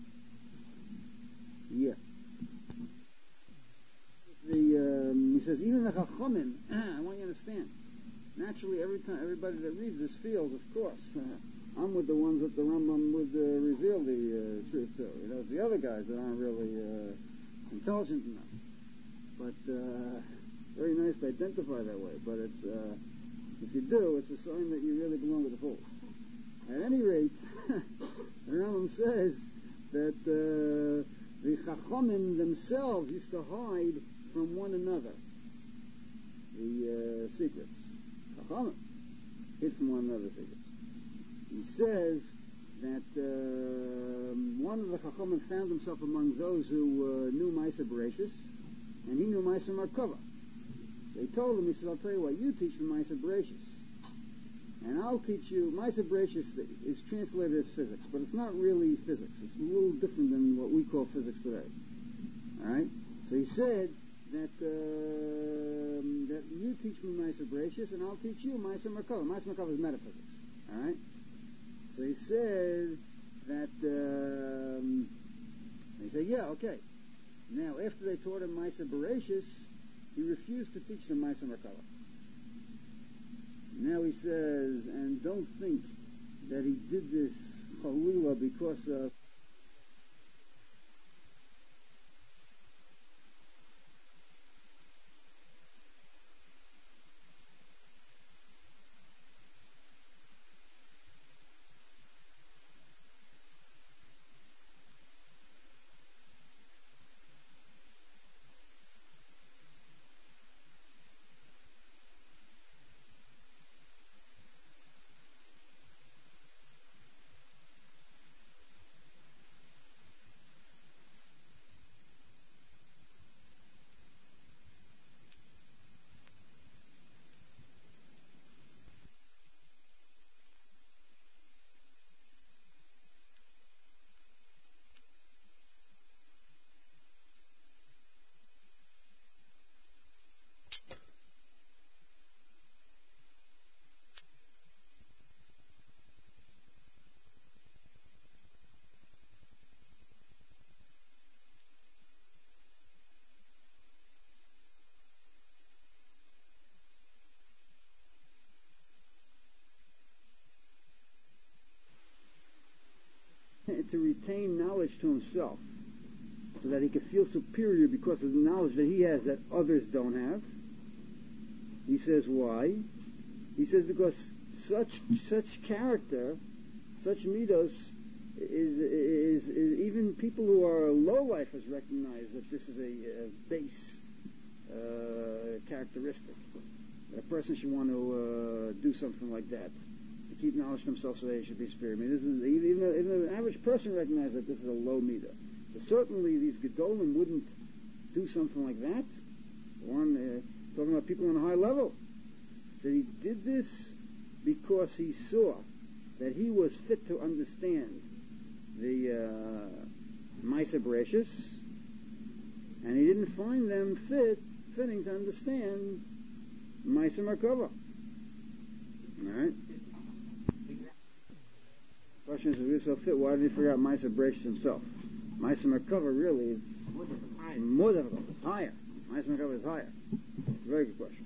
he says, even the Chachamim, I want you to understand, naturally everybody that reads this feels, of course, I'm with the ones that the Rambam would reveal the truth to. You know, it's the other guys that aren't really intelligent enough. But very nice to identify that way. But it's if you do, it's a sign that you really belong to the fools. At any rate, the Rambam says that the Chachamim themselves used to hide from one another the secrets. Chachamim hid from one another secrets. He says that one of the Chachamim found himself among those who knew Ma'aser Bereshis, and he knew Ma'aser Merkava. So he told him, he said, I'll tell you what, you teach me Ma'aser Bereshis, and I'll teach you. Ma'aser Bereshis is translated as physics, but it's not really physics. It's a little different than what we call physics today. All right? So he said that that you teach me Ma'aser Bereshis, and I'll teach you Ma'aser Merkava. Ma'aser Merkava is metaphysics. All right? So he said that, he said, yeah, okay. Now, after they taught him Ma'aser Bereshis, he refused to teach them Ma'aser Merkava. Now he says, and don't think that he did this Chalila because of to retain knowledge to himself so that he could feel superior because of the knowledge that he has that others don't have. He says, why? He says, because such character, such midos, is even people who are low-lifers recognize that this is a base characteristic. That a person should want to do something like that, to keep knowledge to himself so that he should be superior. I mean, this is, even an average person recognizes that this is a low midah. So certainly these Gedolim wouldn't do something like that. Talking about people on a high level. So he did this because he saw that he was fit to understand the Ma'aser Bereshis, and he didn't find them fitting to understand Ma'aser Merkava. Alright? The question is, if he was so fit, why did he figure out Ma'aser Bereshis himself? Ma'aser Merkava really is more difficult. It's higher. Ma'aser Merkava is higher. It's a very good question.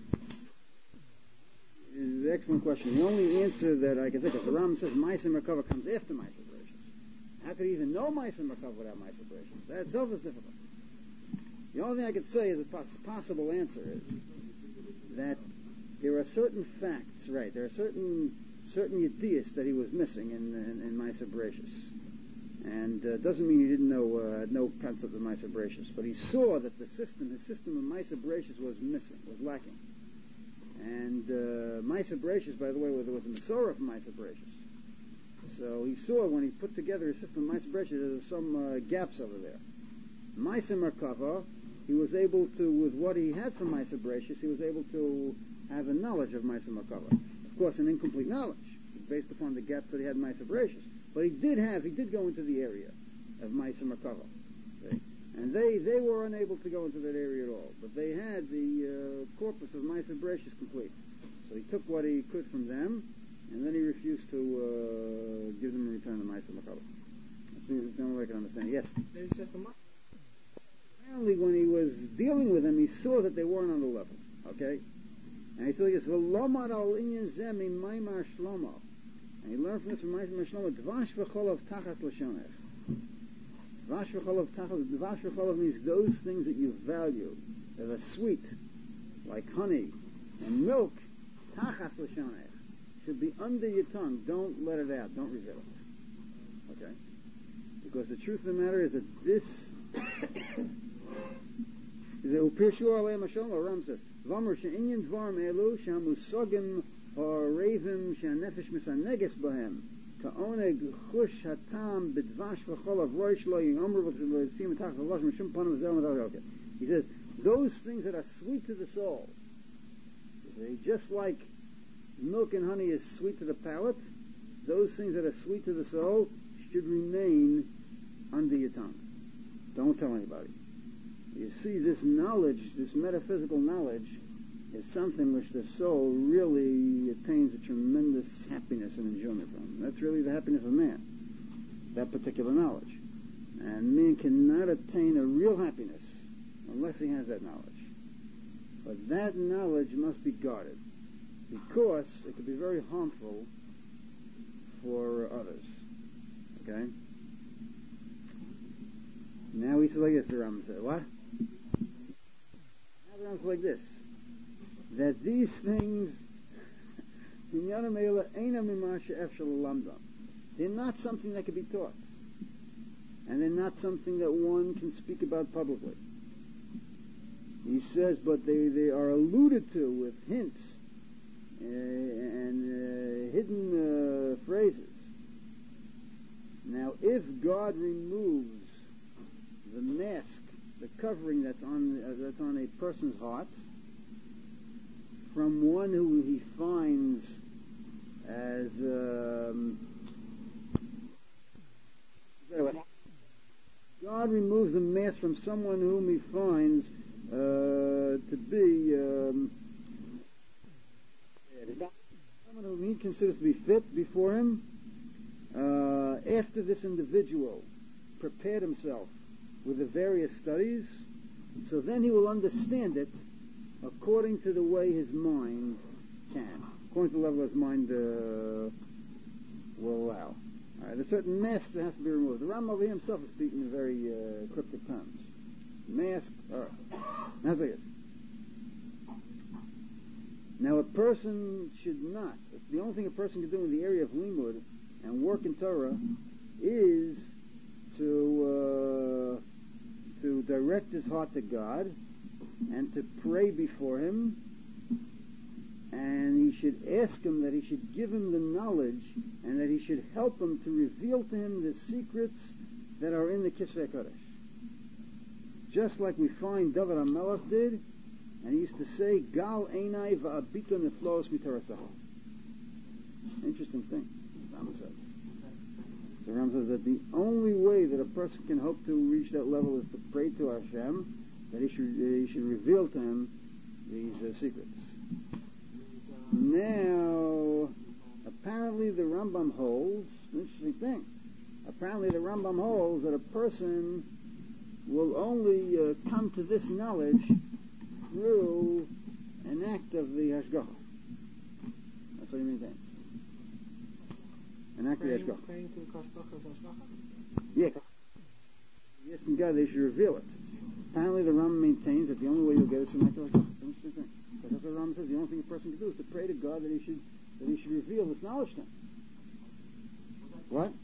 It's an excellent question. The only answer that I can say, because the Rambam says Ma'aser Merkava comes after Ma'aser Bereshis. How could he even know Ma'aser Merkava without Ma'aser Bereshis? That itself is difficult. The only thing I could say is a possible answer is that there are certain facts, right? There are certain yediyos that he was missing in Ma'aser Bereshis, and doesn't mean he didn't know no concept of Ma'aser Bereshis, but he saw that his system of Ma'aser Bereshis was missing, was lacking, And Maisa Bereshis, by the way, there was a Masorah from Maisa Bereshis. So he saw when he put together his system of Maisa Bereshis, there's some gaps over there. Maisa Merkava, he was able to, with what he had from Maisa Bereshis, he was able to have a knowledge of Maisa Merkava. Of course, an incomplete knowledge, based upon the gaps that he had in Maisa Bereshis. But he did go into the area of Maisa Merkava. And they were unable to go into that area at all. But they had the corpus of Maisa Bereshis complete. So he took what he could from them, and then he refused to give them a return to Maisa Merkava. That's the only way I can understand it. Yes? It's just a Apparently when he was dealing with them, he saw that they weren't on the level. Okay? And he said, V'lomad al inyan zeh mimaymar shlomo. And he learned from this from Maimar Shlomo, Dvash v'cholov tachas l'shonech. Dvash v'cholov means those things that you value, that are sweet, like honey and milk, tachas l'shonech, should be under your tongue. Don't let it out. Don't reveal it. Okay? Because the truth of the matter is that this the Upirshu Aleim Hashem, or Ram says, V'amr she'inyan dvarim elu, she'amusogim ha'arevim she'anefesh misaneges bahem, ka'oneg chush hatam b'dvash v'cholav roish lo yomr v'tzim etach v'losh mishum panim v'zel v'zel. He says, those things that are sweet to the soul, just like milk and honey is sweet to the palate, those things that are sweet to the soul should remain under your tongue. Don't tell anybody. You see, this knowledge, this metaphysical knowledge, is something which the soul really attains a tremendous happiness and enjoyment from. That's really the happiness of man, that particular knowledge. And man cannot attain a real happiness unless he has that knowledge. But that knowledge must be guarded, because it could be very harmful for others. Okay? Now he says like this, the Rambam says. What? Now the Rambam says like this. That these things, they're not something that can be taught. And they're not something that one can speak about publicly. He says, but they are alluded to with hints and hidden phrases. Now, if God removes the mask, the covering that's on a person's heart, from one who he finds as God removes the mask from someone whom he finds to be someone whom he considers to be fit before him, after this individual prepared himself with the various studies, so then he will understand it according to the way his mind can, according to the level his mind will allow. All right, a certain mask that has to be removed. The Rambam over himself is speaking in very cryptic terms. Mask, all right. Now say this. Now a person should not, the only thing a person can do in the area of limud and work in Torah is to direct his heart to God and to pray before him, and he should ask him that he should give him the knowledge and that he should help him to reveal to him the secrets that are in the Kisvei Kodesh. Just like we find David HaMelech did, and he used to say, Gal Einai va'abito neflos mitarasaha. Interesting thing, the Rambam says. The Rambam says that the only way that a person can hope to reach that level is to pray to Hashem, that he should reveal to him these secrets. Now, apparently the Rambam holds, an interesting thing, apparently the Rambam holds that a person will only come to this knowledge through an act of the Hashgacha. That's what he maintains. An act of the Hashgacha. Praying to Hashgacha? Yeah. Asking God they should reveal it. Apparently the Rambam maintains that the only way you'll get it is through an act of Hashgacha. It's an interesting thing. Because that's what the Rambam says. The only thing a person can do is to pray to God that he should reveal this knowledge to him. What?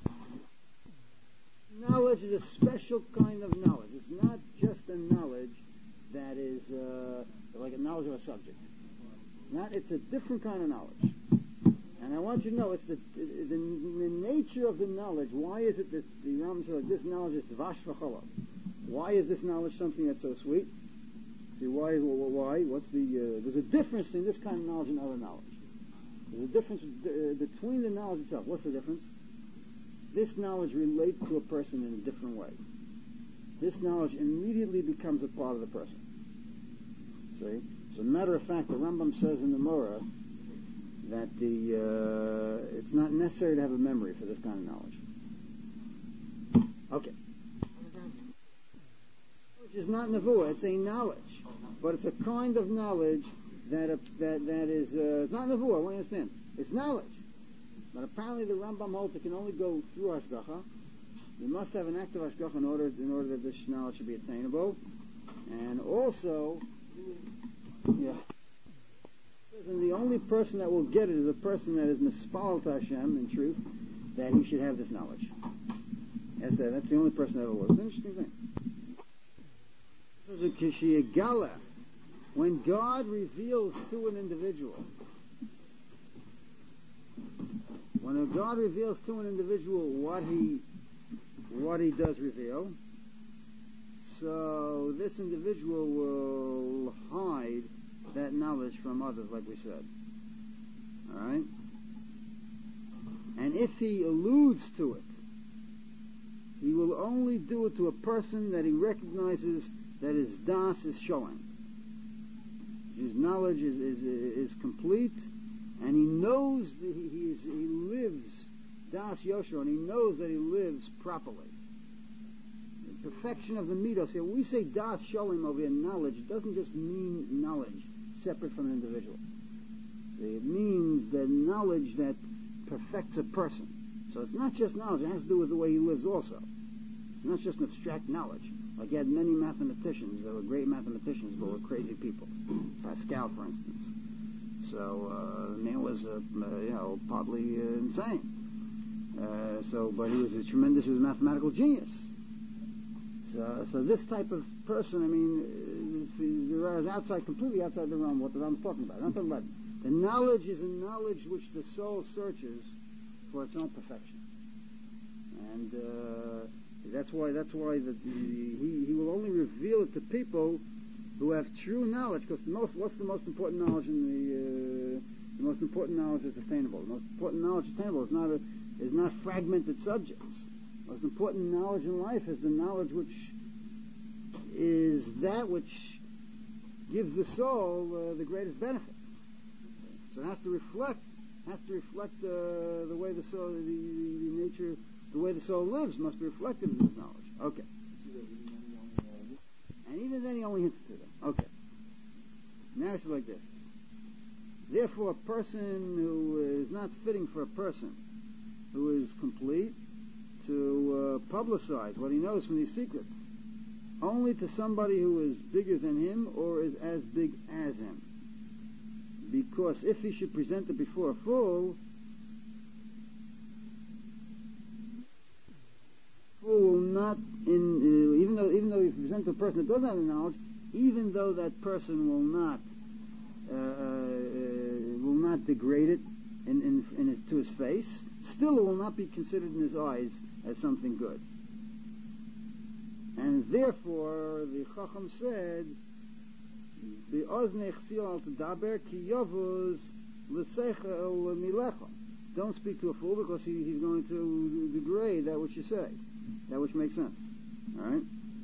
Knowledge is a special kind of knowledge. It's not just a knowledge that is like a knowledge of a subject. It's a different kind of knowledge. And I want you to know, it's the nature of the knowledge. Why is it that the Rambam says this knowledge is dvash v'cholov? Why is this knowledge something that's so sweet? See, why? What's the? There's a difference between this kind of knowledge and other knowledge. There's a difference between the knowledge itself. What's the difference? This knowledge relates to a person in a different way. This knowledge immediately becomes a part of the person. See? As a matter of fact, the Rambam says in the Morah that it's not necessary to have a memory for this kind of knowledge. Okay. Which is not nevuah, it's a knowledge. But it's a kind of knowledge that is, it's not nevuah, I understand. It's knowledge. But apparently the Rambam holds it can only go through Hashgacha. You must have an active Hashgacha in order that this knowledge should be attainable. And also, and the only person that will get it is a person that is mispal to Hashem, in truth, that he should have this knowledge. That's the only person that will work. It's an interesting thing. When God reveals to an individual, what he does reveal, so this individual will hide that knowledge from others, like we said. Alright? And if he alludes to it, he will only do it to a person that he recognizes that his das is showing. His knowledge is complete, and he knows that he lives das yosher, and he knows that he lives properly. The perfection of the midos here. When we say das sholim over here, knowledge, it doesn't just mean knowledge separate from an individual. It means the knowledge that perfects a person. So it's not just knowledge, it has to do with the way he lives also. It's not just an abstract knowledge. Like you had many mathematicians that were great mathematicians but were crazy people. Pascal, for instance. So the man was, partly insane. But he was a tremendous mathematical genius. So this type of person, is completely outside the realm of what the Rambam's talking about. I'm talking about the knowledge is a knowledge which the soul searches for its own perfection, and that's why he will only reveal it to people who have true knowledge. Because what's the most important knowledge the most important knowledge is attainable. The most important knowledge attainable is not fragmented subjects. The most important knowledge in life is the knowledge which is that which gives the soul the greatest benefit. So it has to reflect the way the soul, the nature, the way the soul lives must be reflected in this knowledge. Okay. And even then he only hints to them. Okay. Now it's like this. Therefore, a person who is not fitting for a person who is complete to publicize what he knows from these secrets only to somebody who is bigger than him or is as big as him. Because if he should present it before a fool will not, even though he presents to a person that doesn't have the knowledge, even though that person will not degrade it to his face, still it will not be considered in his eyes as something good. And therefore, the Chacham said, don't speak to a fool because he's going to degrade that which you say, that which makes sense. Alright?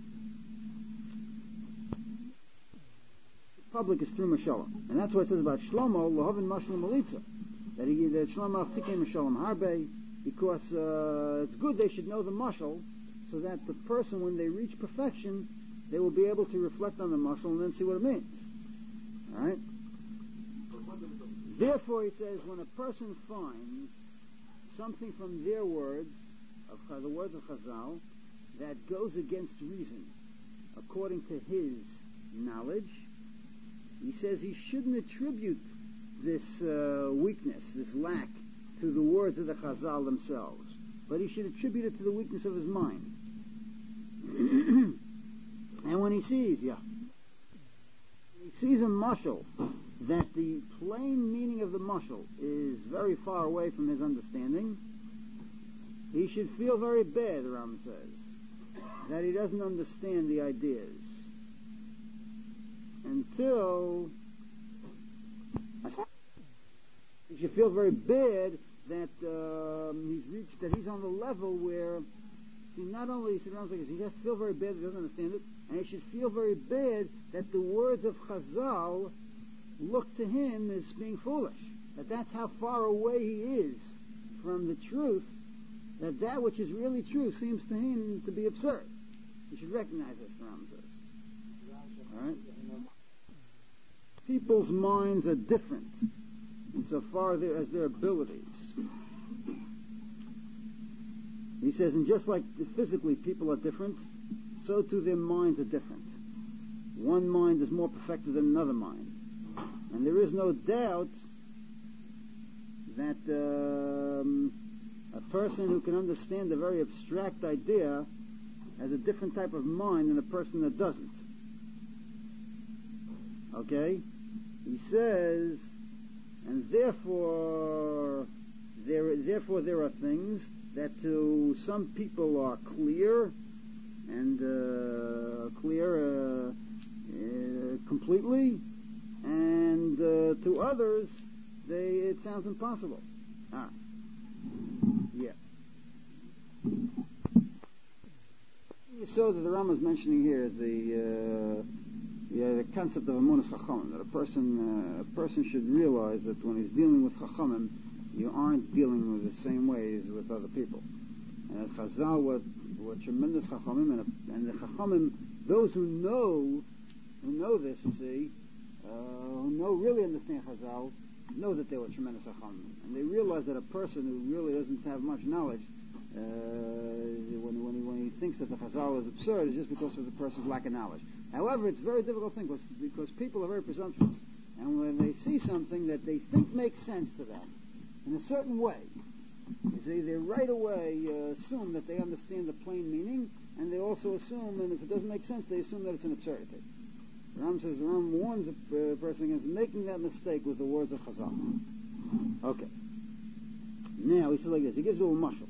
The public is through Mashallah. And that's what it says about Shlomo, Lohavin Mashal Malitza. That Shlomo Tzikei Mashalom Harbe, because it's good they should know the Mashal, so that the person, when they reach perfection, they will be able to reflect on the Mashal and then see what it means. Alright? Therefore, he says, when a person finds something from their words, the words of Chazal, that goes against reason, according to his knowledge, he says he shouldn't attribute this weakness, this lack, to the words of the Chazal themselves, but he should attribute it to the weakness of his mind. And when he sees a mashal that the plain meaning of the mashal is very far away from his understanding, he should feel very bad, the Ram says, that he doesn't understand the ideas until he should feel very bad that he's on the level where, see, not only he has to feel very bad that he doesn't understand it, and he should feel very bad that the words of Chazal look to him as being foolish. That's how far away he is from the truth, that which is really true seems to him to be absurd. You should recognize this, the Ram says. All right? People's minds are different insofar as their abilities. He says, and just like physically people are different, so too their minds are different. One mind is more perfected than another mind. And there is no doubt that a person who can understand a very abstract idea has a different type of mind than a person that doesn't. Okay? He says, and therefore there are things that to some people are clear and completely, and to others it sounds impossible. Yeah. So that the Rambam is mentioning here is the concept of Amunas Chachamim, that a person should realize that when he's dealing with Chachamim, you aren't dealing with the same ways with other people. And Chazal were tremendous Chachamim, and the Chachamim, those who know this, you see, who really understand Chazal, know that they were tremendous Chachamim. And they realize that a person who really doesn't have much knowledge, when he thinks that the Chazal is absurd, is just because of the person's lack of knowledge. However, it's a very difficult thing because people are very presumptuous. And when they see something that they think makes sense to them in a certain way, you see, they right away assume that they understand the plain meaning, and they also assume, and if it doesn't make sense, they assume that it's an absurdity. The Ram warns a person against making that mistake with the words of Chazal. Okay. Now, he says like this. He gives a little mashal.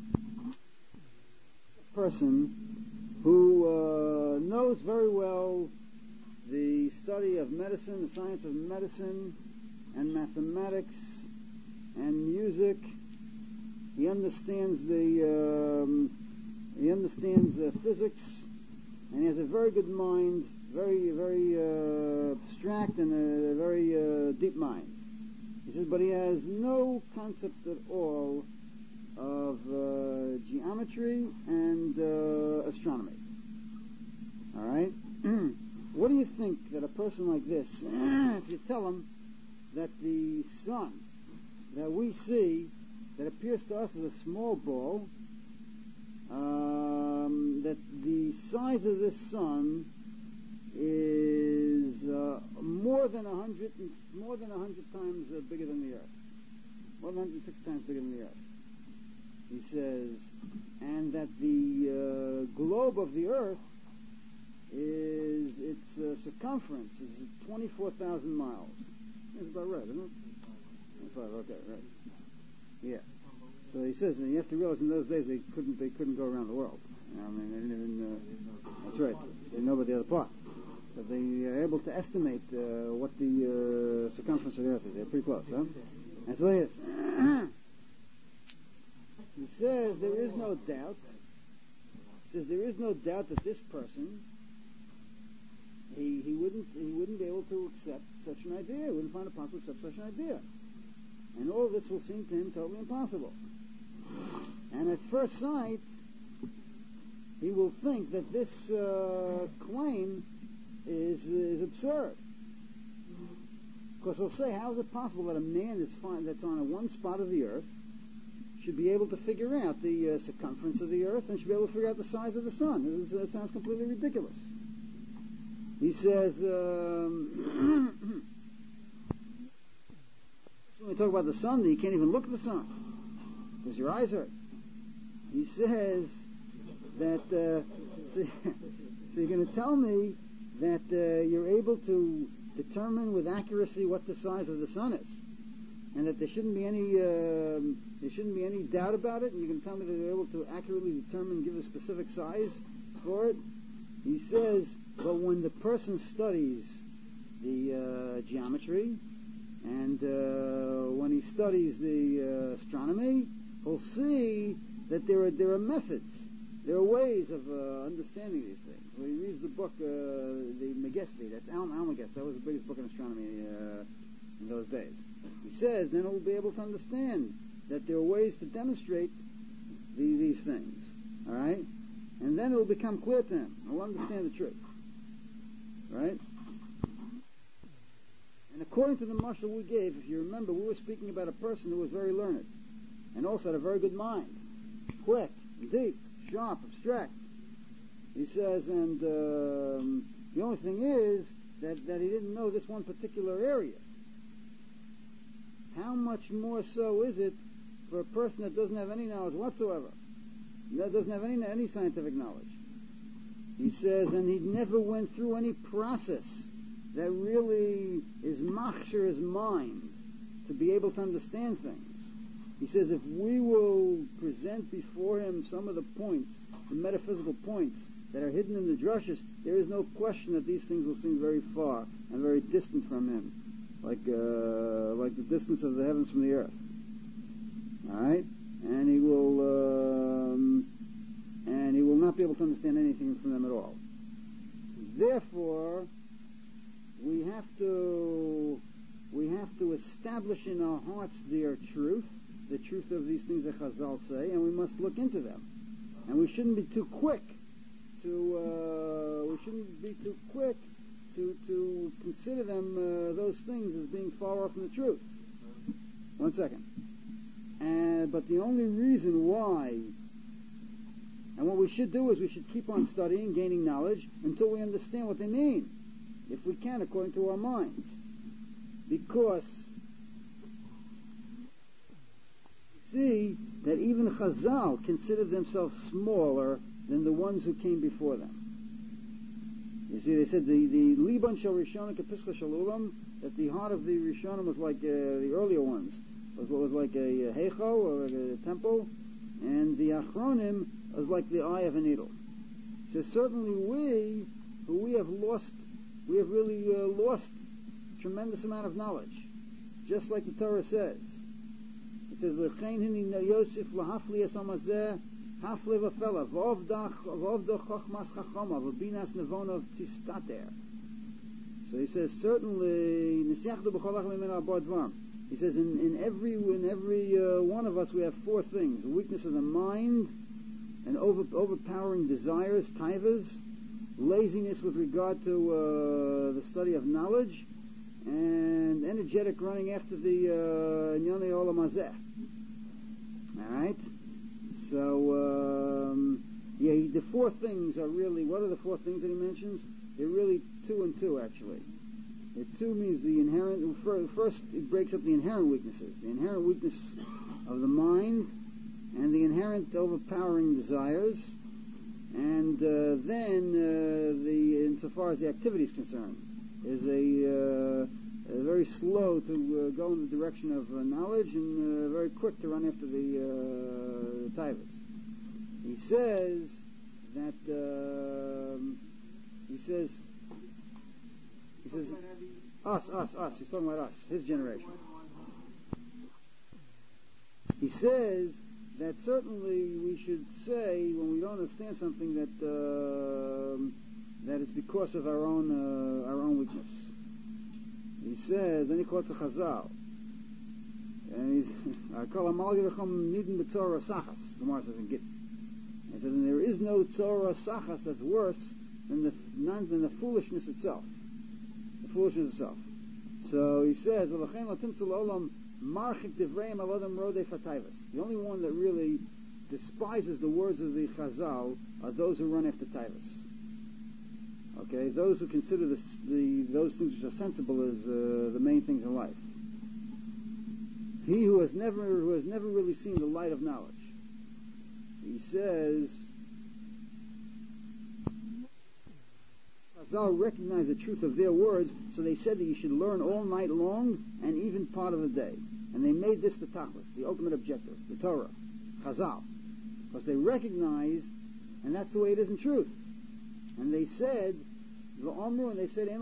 A person who knows very well the study of medicine, the science of medicine, and mathematics, and music. He understands physics, and he has a very good mind, very, very abstract and a very deep mind. He says, but he has no concept at all of geometry and astronomy. All right? What do you think that a person like this, if you tell him that the sun that we see, that appears to us as a small ball, that the size of this sun is more than 100 times bigger than the Earth, 106 times bigger than the Earth. He says, and that the globe of the Earth is its circumference is 24,000 miles. That's about right, isn't it? 25. Okay, right. Yeah. So he says, and you have to realize in those days they couldn't go around the world. I mean, they didn't even. That's right. They know about the other part, but they are able to estimate what the circumference of the Earth is. They're pretty close, huh? And so yes. He says there is no doubt. He says there is no doubt that this person, he wouldn't be able to accept such an idea. He wouldn't find it possible to accept such an idea. And all this will seem to him totally impossible. And at first sight, he will think that this claim is absurd. Because he'll say, how is it possible that a man that's on one spot of the Earth should be able to figure out the circumference of the Earth and should be able to figure out the size of the sun? That sounds completely ridiculous. He says, when we talk about the sun, you can't even look at the sun because your eyes hurt. He says that, so you're going to tell me that you're able to determine with accuracy what the size of the sun is, and that there shouldn't be any doubt about it, and you can tell me that they're able to accurately determine, give a specific size for it. He says, but when the person studies the geometry, and when he studies the astronomy, he'll see that there are methods, there are ways of understanding these things. When he reads the book, the Megesti, that's Almagest, that was the biggest book in astronomy in those days. He says, then he'll be able to understand that there are ways to demonstrate these things. All right? And then it will become clear to him. He'll understand the truth. Right? And according to the mashal we gave, if you remember, we were speaking about a person who was very learned and also had a very good mind. Quick, deep, sharp, abstract. He says, and the only thing is that he didn't know this one particular area. How much more so is it for a person that doesn't have any knowledge whatsoever, that doesn't have any scientific knowledge? He says, and he never went through any process that really is machshir his mind to be able to understand things. He says, if we will present before him some of the points, the metaphysical points that are hidden in the drushes, there is no question that these things will seem very far and very distant from him, like the distance of the heavens from the earth. All right, and he will not be able to understand anything from them at all. Therefore, we have to establish in our hearts their truth, the truth of these things that Chazal say, and we must look into them. And we shouldn't be too quick to consider them those things as being far off from the truth. 1 second. But the only reason why, and what we should do is we should keep on studying, gaining knowledge until we understand what they mean, if we can, according to our minds. Because see that even Chazal considered themselves smaller than the ones who came before them. You see, they said the Liban Shal Rishonim Kapischa Shal Ulam, that the heart of the Rishonim was like the earlier ones, was like a heichal or like a temple, and the Achronim was like the eye of a needle. So certainly we have really lost a tremendous amount of knowledge, just like the Torah says. It says, "L'chein hini Yosef lahafli esamazeh hafli v'fela v'ovdo chochmas chachama v'binas nevonov tistater." So he says, certainly nisiachdu b'cholach mimena abad dvarim. He says, in every one of us we have 4 things: a weakness of the mind, and overpowering desires, taivas, laziness with regard to the study of knowledge, and energetic running after the Nyonei Olam Hazeh. All right? So, the 4 things are really, what are the 4 things that he mentions? They're really 2 and 2, actually. The 2 means the inherent, first it breaks up the inherent weaknesses. The inherent weakness of the mind, and the inherent overpowering desires, and then insofar as the activity is concerned, is very slow to go in the direction of knowledge, and very quick to run after the taivas. He says that us. He's talking about us, his generation. He says that certainly we should say when we don't understand something that it's because of our own weakness. He says, then he quotes a Chazal, and he's call him nidin b'tzorah sachas. Gemara says in Gittin. He says, and there is no tzorah sachas that's worse than the foolishness itself. The foolishness itself. So he says, the only one that really despises the words of the Chazal are those who run after taivas. Okay, those who consider those things which are sensible as the main things in life. He who has never really seen the light of knowledge. He says, Chazal recognized the truth of their words, so they said that you should learn all night long and even part of the day. And they made this the tachlis, the ultimate objective, the Torah, Chazal. Because they recognized, and that's the way it is in truth. And they said, and they said,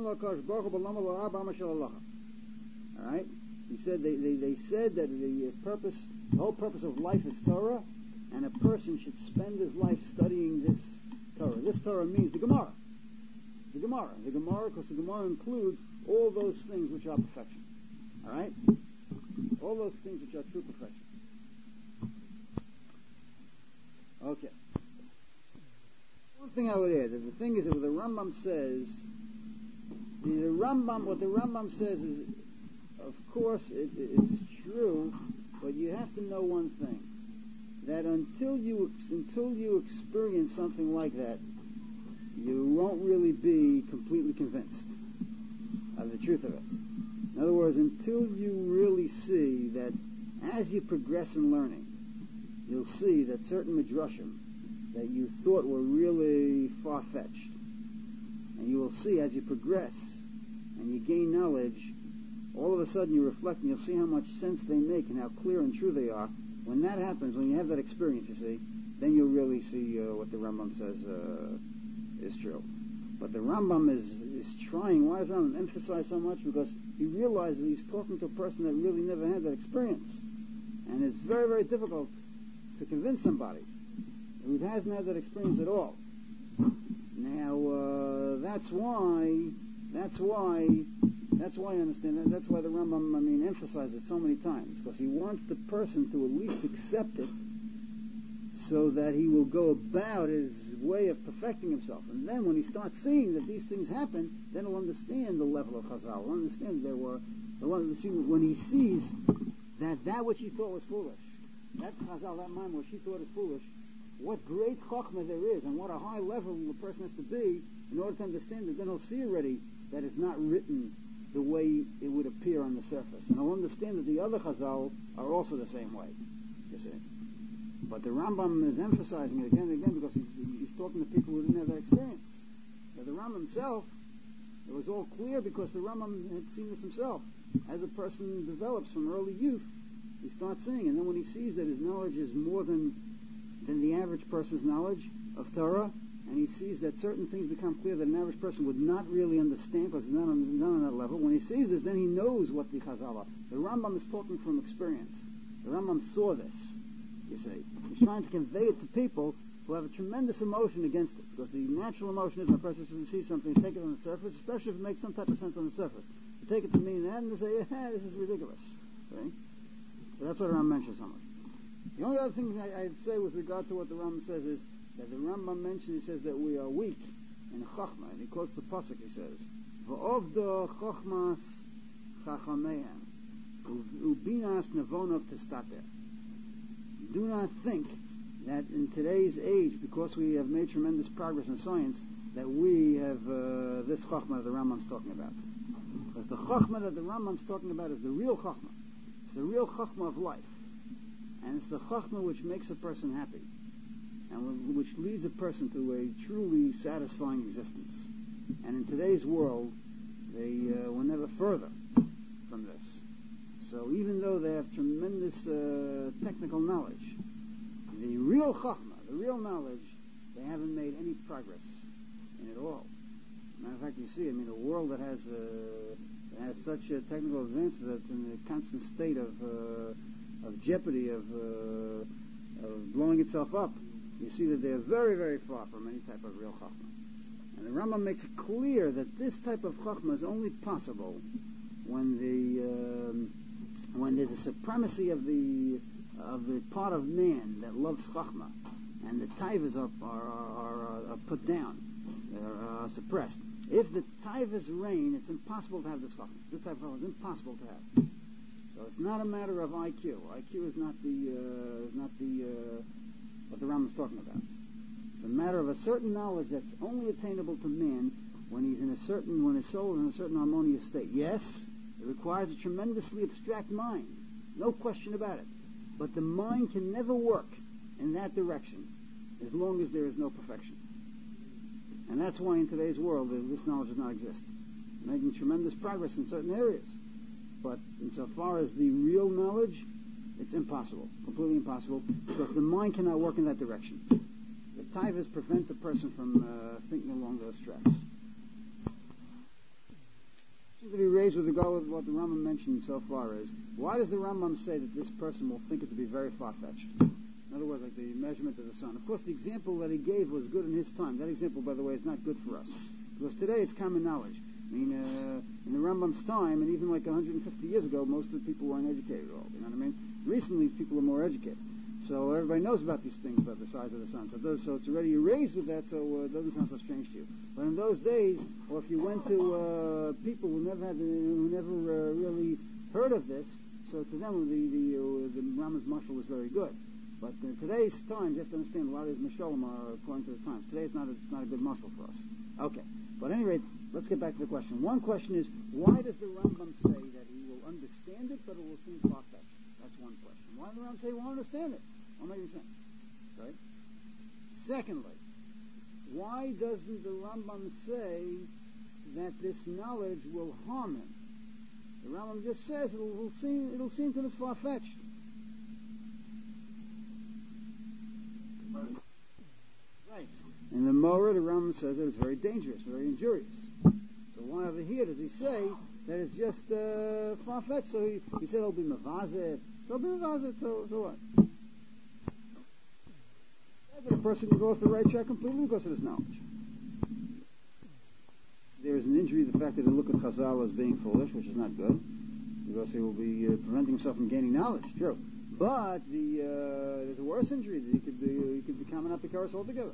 alright? He said, they said that the whole purpose of life is Torah, and a person should spend his life studying this Torah. This Torah means the Gemara. The Gemara, because the Gemara includes all those things which are perfection. Alright? All those things which are true perfection. Okay. One thing I would add, the thing is that what the Rambam says, what the Rambam says is, of course, it's true, but you have to know one thing, that until you experience something like that, you won't really be completely convinced of the truth of it. In other words, until you really see that as you progress in learning, you'll see that certain midrashim that you thought were really far-fetched, and you will see as you progress and you gain knowledge, all of a sudden you reflect and you'll see how much sense they make and how clear and true they are. When that happens, when you have that experience, you see, then you'll really see what the Rambam says is true. But the Rambam is trying. Why does Rambam emphasize so much? Because he realizes he's talking to a person that really never had that experience. And it's very, very difficult to convince somebody who hasn't had that experience at all. Now, that's why I understand that. That's why the Rambam, emphasizes it so many times, because he wants the person to at least accept it, so that he will go about his way of perfecting himself. And then when he starts seeing that these things happen, then he'll understand the level of Chazal. He'll understand when he sees that which he thought was foolish, that Chazal, that mind which he thought is foolish, what great Chokhmah there is, and what a high level the person has to be in order to understand it. Then he'll see already that it's not written the way it would appear on the surface. And he'll understand that the other Chazal are also the same way, you see. But the Rambam is emphasizing it again and again because he's talking to people who didn't have that experience. Now, the Rambam himself, it was all clear because the Rambam had seen this himself. As a person develops from early youth, he starts seeing, and then when he sees that his knowledge is more than the average person's knowledge of Torah, and he sees that certain things become clear that an average person would not really understand because it's not on that level. When he sees this, then he knows what the Chazal are. The Rambam is talking from experience. The Rambam saw this, you see. He's trying to convey it to people who have a tremendous emotion against it, because the natural emotion is when a person sees something, take it on the surface, especially if it makes some type of sense on the surface. You take it to mean that, and they say, this is ridiculous. See? So that's what the Rambam mentions so much. The only other thing I'd say with regard to what the Rambam says is that the Rambam mentions, he says that we are weak in Chokhmah, and he quotes the Pasuk, he says, V'ovdo Chokhmas Chachamehem, Ubinas Nevonov Testater. Do not think that in today's age, because we have made tremendous progress in science, that we have this Chokhmah that the Rambam's talking about. Because the Chokhmah that the Rambam's talking about is the real Chokhmah. It's the real Chokhmah of life. And it's the Chokhmah which makes a person happy, and which leads a person to a truly satisfying existence. And in today's world, they were never further from this. So even though they have tremendous technical knowledge, the real Chokhmah, the real knowledge, they haven't made any progress in it all. Matter of fact, you see, a world that has such technical advances that's in a constant state of jeopardy of blowing itself up. You see that they're very, very far from any type of real Chokhmah. And the Rambam makes it clear that this type of Chokhmah is only possible when there's a supremacy of the part of man that loves Chokhmah, and the taivas are put down, are suppressed. If the taivas reign, it's impossible to have this Chokhmah. This type of Chokhmah is impossible to have. So it's not a matter of IQ. IQ is not what the Rambam is talking about. It's a matter of a certain knowledge that's only attainable to man when his soul is in a certain harmonious state. Yes, it requires a tremendously abstract mind, no question about it. But the mind can never work in that direction as long as there is no perfection. And that's why in today's world this knowledge does not exist. Making tremendous progress in certain areas. But insofar as the real knowledge, it's impossible, completely impossible, because the mind cannot work in that direction. The taivas prevent the person from thinking along those tracks. To be raised with regard with what the Rambam mentioned so far is, why does the Rambam say that this person will think it to be very far-fetched? In other words, like the measurement of the sun. Of course, the example that he gave was good in his time. That example, by the way, is not good for us. Because today it's common knowledge. I mean, in the Rambam's time, and even like 150 years ago, most of the people weren't educated at all. You know what I mean? Recently, people are more educated. So everybody knows about these things, about the size of the sun. So it's already erased with that, so it doesn't sound so strange to you. But in those days, or if you went to people who never really heard of this, so to them the Rambam's mashal was very good. But in today's time, just to understand, a lot of these mashalim are according to the times. Today it's not a good mashal for us. Okay. But at any rate, let's get back to the question. One question is, why does the Rambam say that he will understand it, but it will seem far-fetched? That's one question. Why does the Rambam say he won't understand it? Won't make any sense. Right? Secondly, why doesn't the Rambam say that this knowledge will harm him? The Rambam just says it'll seem to us far-fetched. Right. In the Morah, the Rambam says that it's very dangerous, very injurious. So why over here does he say that it's just far-fetched? So he said it'll be mavazet. So it'll be mavazet, so what? That a person can go off the right track completely because of this knowledge. There is an injury to the fact that they look at Chazal as being foolish, which is not good, because he will be preventing himself from gaining knowledge. True. But there's a worse injury that he could become an apikaris altogether.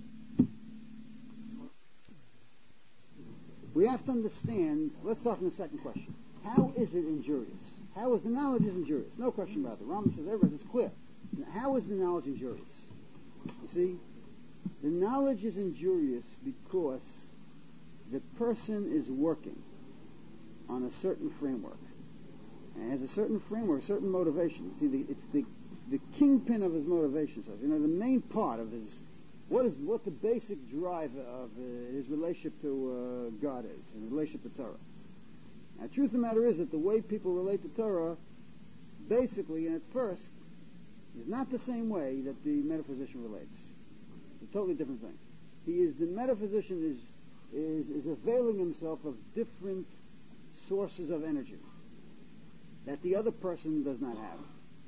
We have to understand. Let's start from the second question. How is it injurious? How is the knowledge injurious? No question about it. The Rambam says everybody, it's clear. Now, how is the knowledge injurious? You see, the knowledge is injurious because the person is working on a certain framework. And has a certain framework, a certain motivation. See, it's the kingpin of his motivation. So, the main part of his, what the basic drive of his relationship to God is, and relationship to Torah. Now, the truth of the matter is that the way people relate to Torah, basically, in its first, is not the same way that the metaphysician relates. It's a totally different thing. The metaphysician is availing himself of different sources of energy that the other person does not have.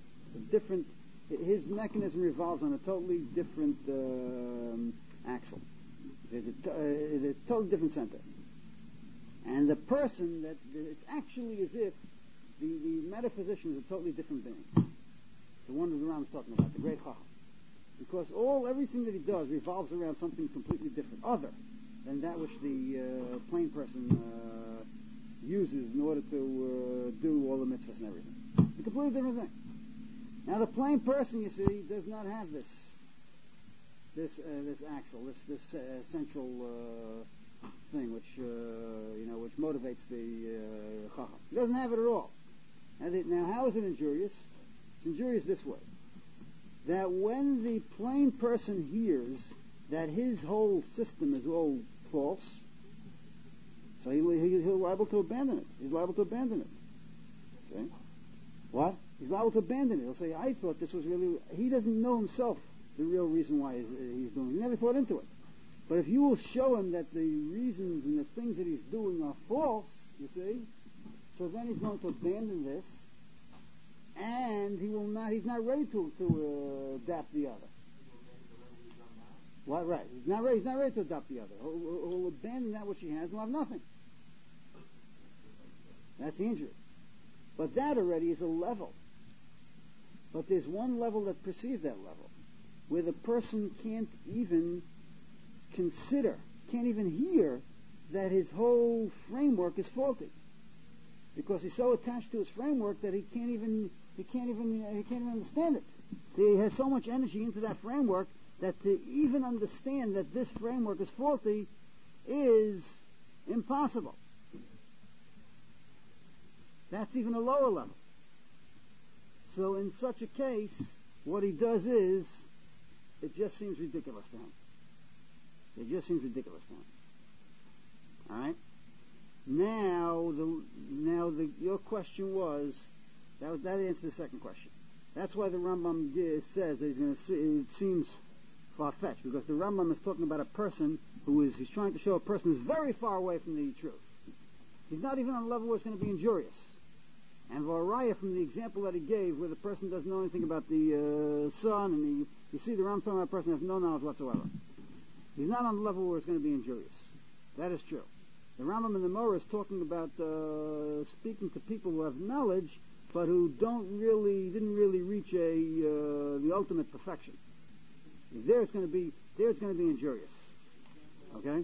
His mechanism revolves on a totally different axle. It's a totally different center. And the person, it's actually as if the metaphysician is a totally different being. The one that the Rambam is talking about, the great Chacham. Because everything that he does revolves around something completely different, other than that which the plain person uses in order to do all the mitzvahs and everything. It's a completely different thing. Now the plain person, you see, does not have this axle, this central thing which motivates the Chacham. He doesn't have it at all. Now how is it injurious? It's injurious this way. That when the plain person hears that his whole system is all false, so he's liable to abandon it. He's liable to abandon it. See? What? He's liable to abandon it. He'll say, I thought this was really... He doesn't know himself the real reason why he's doing it. He never thought into it. But if you will show him that the reasons and the things that he's doing are false, you see, so then he's going to abandon this, and he's not ready to adapt the other. What? Right. He's not ready to adopt the other. He'll abandon that which he has and will have nothing. That's the injury. But that already is a level. But there's one level that precedes that level, where the person can't even consider, can't even hear that his whole framework is faulty. Because he's so attached to his framework that he can't even understand it. See, he has so much energy into that framework that to even understand that this framework is faulty is impossible. That's even a lower level. So in such a case, what he does is, it just seems ridiculous to him. It just seems ridiculous to him. All right. Your question was that answers the second question. That's why the Rambam says that it seems far-fetched, because the Rambam is talking about a person he's trying to show a person who's very far away from the truth. He's not even on a level where it's going to be injurious. And Varaya, from the example that he gave, where the person doesn't know anything about the sun, and you see the Rambam talking about a person who has no knowledge whatsoever. He's not on the level where it's going to be injurious. That is true. The Rambam in the Morah is talking about speaking to people who have knowledge, but who didn't really reach the ultimate perfection. There it's going to be injurious. Okay?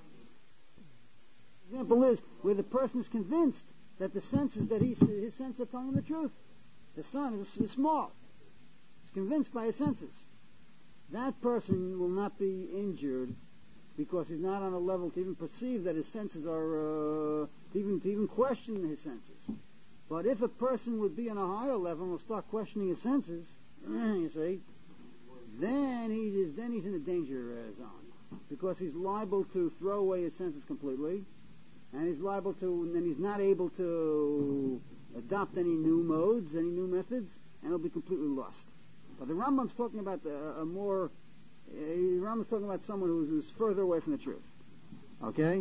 Example is where the person is convinced that the senses that his senses are telling him the truth. The sun is small. He's convinced by his senses. That person will not be injured because he's not on a level to even perceive that his senses are to even question his senses. But if a person would be on a higher level and will start questioning his senses, you see, then he's in a danger zone, because he's liable to throw away his senses completely, and he's not able to adopt any new modes, any new methods, and he'll be completely lost. But the Rambam's talking about Rambam's talking about someone who's further away from the truth. Okay?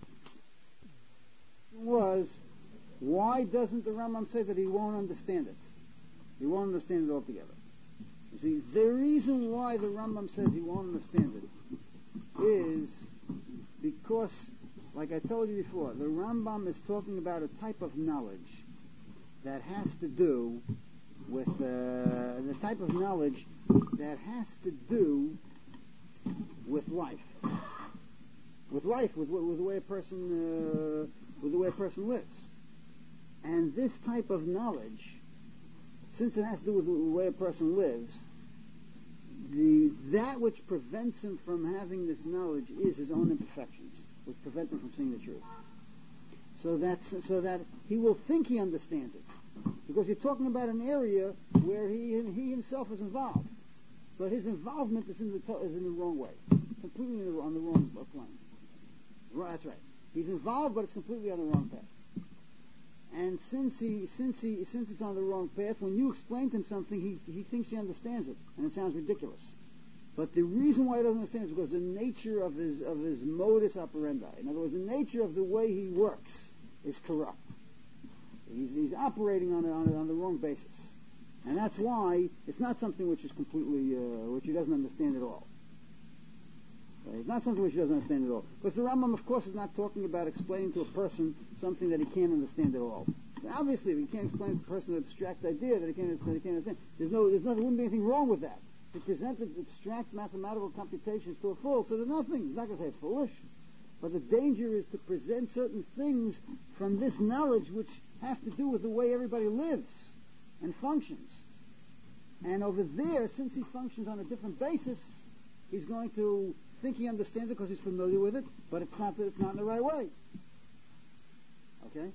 Why doesn't the Rambam say that he won't understand it? He won't understand it altogether. You see, the reason why the Rambam says he won't understand it is because, like I told you before, the Rambam is talking about a type of knowledge that has to do with the type of knowledge that has to do with life, with the way a person lives. And this type of knowledge, since it has to do with the way a person lives, that which prevents him from having this knowledge is his own imperfections, which prevent him from seeing the truth. So that he will think he understands it, because you're talking about an area where he himself is involved, but his involvement is in the wrong way, completely on the wrong plane. That's right. He's involved, but it's completely on the wrong path. And since it's on the wrong path, when you explain to him something, he thinks he understands it, and it sounds ridiculous. But the reason why he doesn't understand is because the nature of his modus operandi, in other words, the nature of the way he works, is corrupt. He's operating on the wrong basis, and that's why it's not something which is completely which he doesn't understand at all. It's not something which he doesn't understand at all. Because the Rambam, of course, is not talking about explaining to a person something that he can't understand at all. Obviously, if you can't explain to a person an abstract idea that he can't understand, wouldn't be anything wrong with that. He presented abstract mathematical computations to a fool, so there's nothing. He's not going to say it's foolish. But the danger is to present certain things from this knowledge which have to do with the way everybody lives and functions. And over there, since he functions on a different basis, he's going to think he understands it because he's familiar with it, but it's not in the right way. Okay?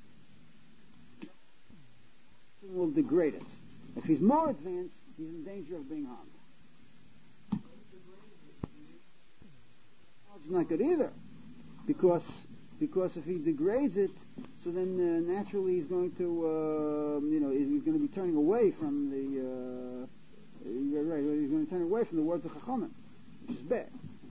It will degrade it. If he's more advanced, he's in danger of being harmed. It's not good either, because if he degrades it, so then naturally he's going to he's going to be turning away from the he's going to turn away from the words of Chachamim, which is bad.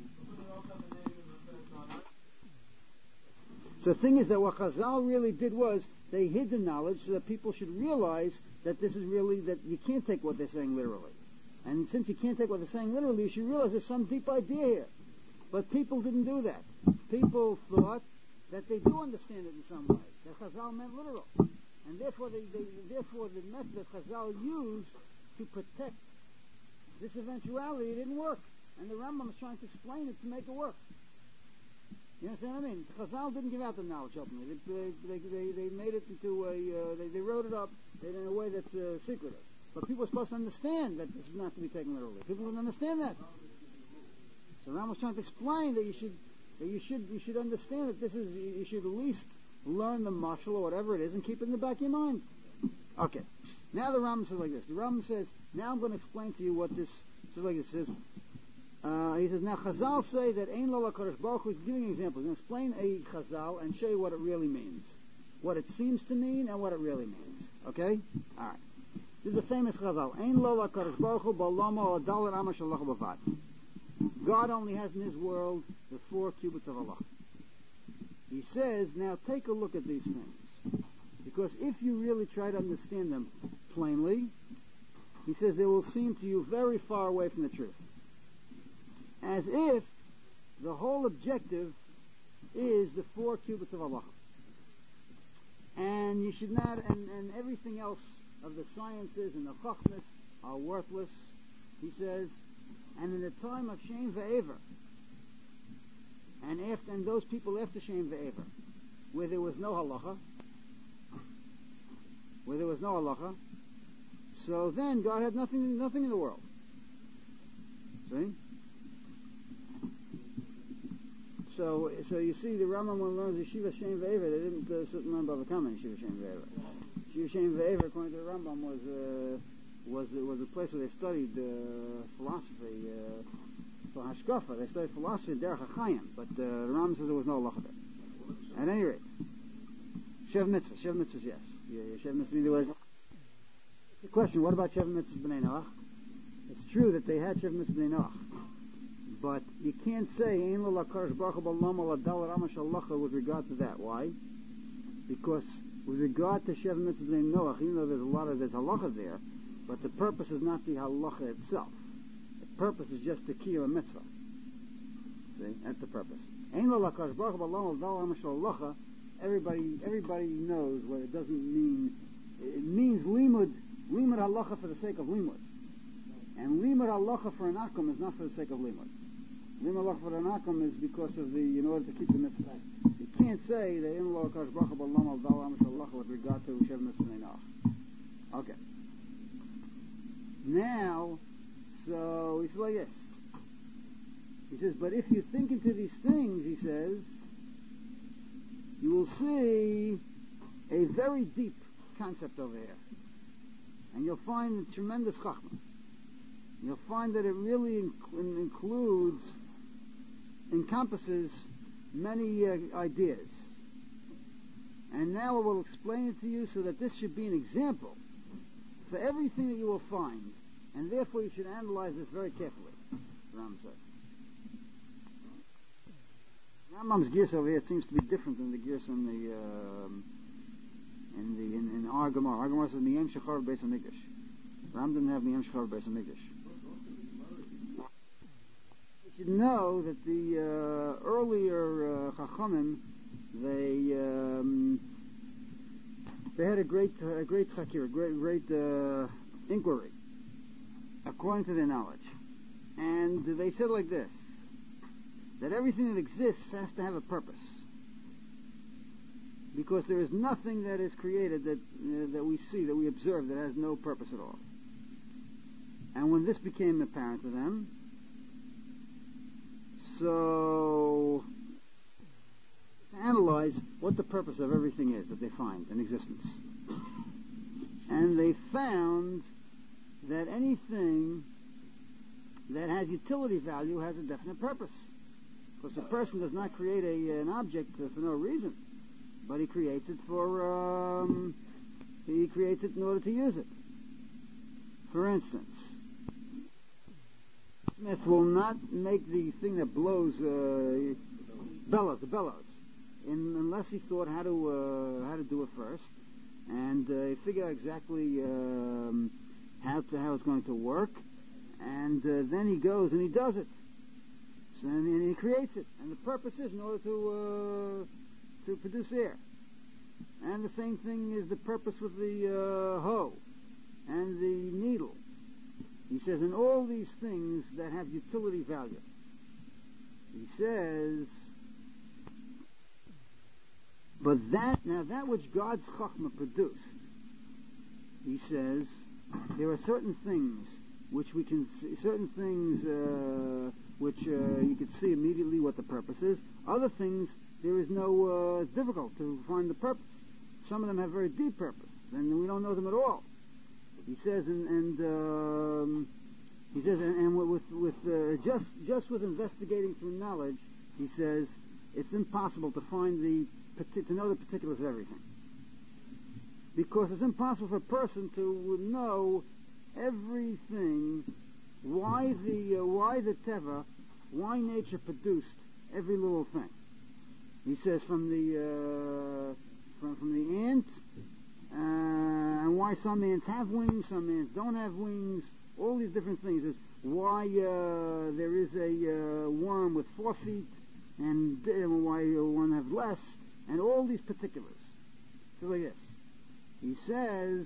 So the thing is that what Chazal really did was they hid the knowledge so that people should realize that this is really, that you can't take what they're saying literally. And since you can't take what they're saying literally, you should realize there's some deep idea here. But people didn't do that. People thought that they do understand it in some way, that Chazal meant literal. And therefore the method that Chazal used to protect this eventuality didn't work. And the Rambam is trying to explain it to make it work. You understand what I mean? Chazal didn't give out the knowledge openly. They made it into they wrote it up in a way that's secretive. But people are supposed to understand that this is not to be taken literally. People don't understand that. So Rambam was trying to explain that you should understand that this is, you should at least learn the mashal or whatever it is and keep it in the back of your mind. Okay. Now the Rambam says like this. The Rambam says, now I'm going to explain to you what this, so like it says, He says, now Chazal say that Ein Lo LaKadosh Baruch Hu, he's giving examples. He's going to explain a Chazal and show you what it really means. What it seems to mean and what it really means. Okay? Alright. This is a famous Chazal. Ein Lo LaKadosh Baruch Hu Ba'olamo Adalat Ama Shalacha B'vad. God only has in his world the 4 cubits of Allah. He says, now take a look at these things. Because if you really try to understand them plainly, he says they will seem to you very far away from the truth. As if the whole objective is the 4 cubits of Allah. And you should not, and everything else of the sciences and the chachmas are worthless, he says. And in the time of Shem Ve'ever, and those people after Shem Ve'ever, where there was no halacha, so then God had nothing in the world. See? So you see, the Rambam, when learns Yeshiva Shem Ve'ever, they didn't sit and learn Bava Kama in Yeshiva Shem Ve'ever. Yeshiva Shem Ve'ever, according to the Rambam, was a place where they studied philosophy for Hashkafa. They studied philosophy in Derech HaChaim, but the Rambam says there was no halacha there. At any rate, Shev Mitzvahs, yes. Shev Mitzvahs, there was. The question: what about Shev Mitzvahs B'nai Noach? It's true that they had Shev Mitzvahs B'nai Noach. But you can't say Ein Lo LaKadosh Baruch Hu Ba'olamo Adalat Ama Shalacha with regard to that. Why? Because with regard to Shev Mitzvahs B'nai Noach, even though there's halacha there, but the purpose is not the halacha itself. The purpose is just to kill a mitzvah. See, that's the purpose. Ein Lo LaKadosh Baruch Hu Ba'olamo Adalat Ama Shalacha. Everybody knows what it doesn't mean. It means limud halacha for the sake of limud, and limud halacha for an akum is not for the sake of limud. Limud halacha for an akum is because of in order to keep the mitzvah. You can't say that Ein Lo LaKadosh Baruch Hu Ba'olamo Adalat Ama Shalacha with regard to Shev Mitzvahs B'nai Noach. Okay. Now, so he says like this. He says, but if you think into these things, he says, you will see a very deep concept over here. And you'll find a tremendous chachma. You'll find that it really encompasses many ideas. And now I will explain it to you so that this should be an example for everything that you will find, and therefore you should analyze this very carefully, Rambam says. Rambam's gears over here seems to be different than the gears in our Gemara. Our Gemara says Miyem Shechar Beis Hamikdash. Ram didn't have Miyem Shechar Beis Hamikdash. You should know that the earlier Chachamim, they had a great chakir, great inquiry, according to their knowledge. And they said like this, that everything that exists has to have a purpose. Because there is nothing that is created that we see, that we observe, that has no purpose at all. And when this became apparent to them, so to analyze what the purpose of everything is that they find in existence. And they found that anything that has utility value has a definite purpose. Because a person does not create an object for no reason, but he creates it in order to use it. For instance, Smith will not make the thing that blows the bellows, unless he thought how to do it first, and figure out exactly how it's going to work, and then he goes and he does it. So, and he creates it, and the purpose is in order to produce air. And the same thing is the purpose with the hoe and the needle. He says, in all these things that have utility value, he says, but that which God's Chachma produced, he says, there are certain things which we can see, which you can see immediately what the purpose is. Other things, there is it's difficult to find the purpose. Some of them have very deep purpose, and we don't know them at all. He says, and He says, and just with investigating through knowledge, he says, it's impossible to find to know the particulars of everything. Because it's impossible for a person to know everything, why the teva, why nature produced every little thing. He says from the ant, and why some ants have wings, some ants don't have wings, all these different things. Is why there is a worm with 4 feet, and why one have less, and all these particulars. So like this. He says,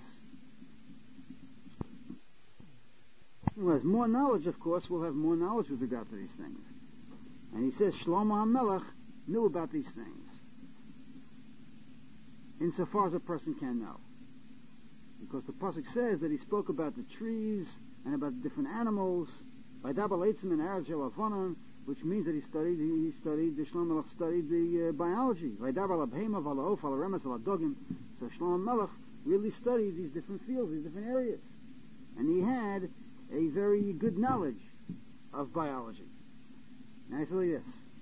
who has more knowledge, of course, will have more knowledge with regard to these things. And he says, Shlomo HaMelech knew about these things, insofar as a person can know. Because the Pasuk says that he spoke about the trees and about the different animals, by Dabal Eitzim and Eretz Shel, which means that the Shlomo HaMelech studied the biology. By Dabal Abhema, Vala Of, Vala Remes, Vala Dogim. So Shlomo HaMelech really studied these different fields, these different areas. And he had a very good knowledge of biology. Now I say like this.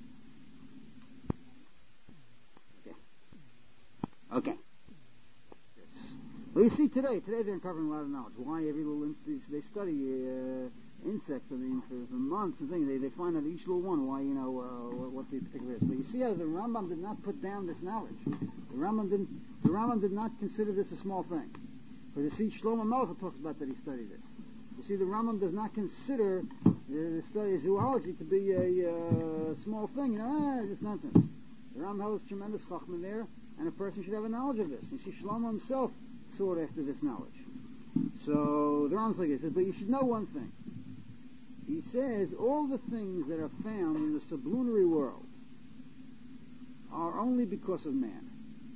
Okay. Well, you see, today they're uncovering a lot of knowledge. Why every little they study insects, for months and things. They find out each little one, why, what the particular is. But you see how the Rambam did not put down this knowledge. The Rambam did not consider this a small thing. Because you see, Shlomo Melech talks about that he studied this. You see, the Rambam does not consider the study of zoology to be a small thing. Just nonsense. The Rambam has tremendous chachma there, and a person should have a knowledge of this. You see, Shlomo himself sought after this knowledge. So the Rambam's like this. He says, but you should know one thing. He says all the things that are found in the sublunary world are only because of man.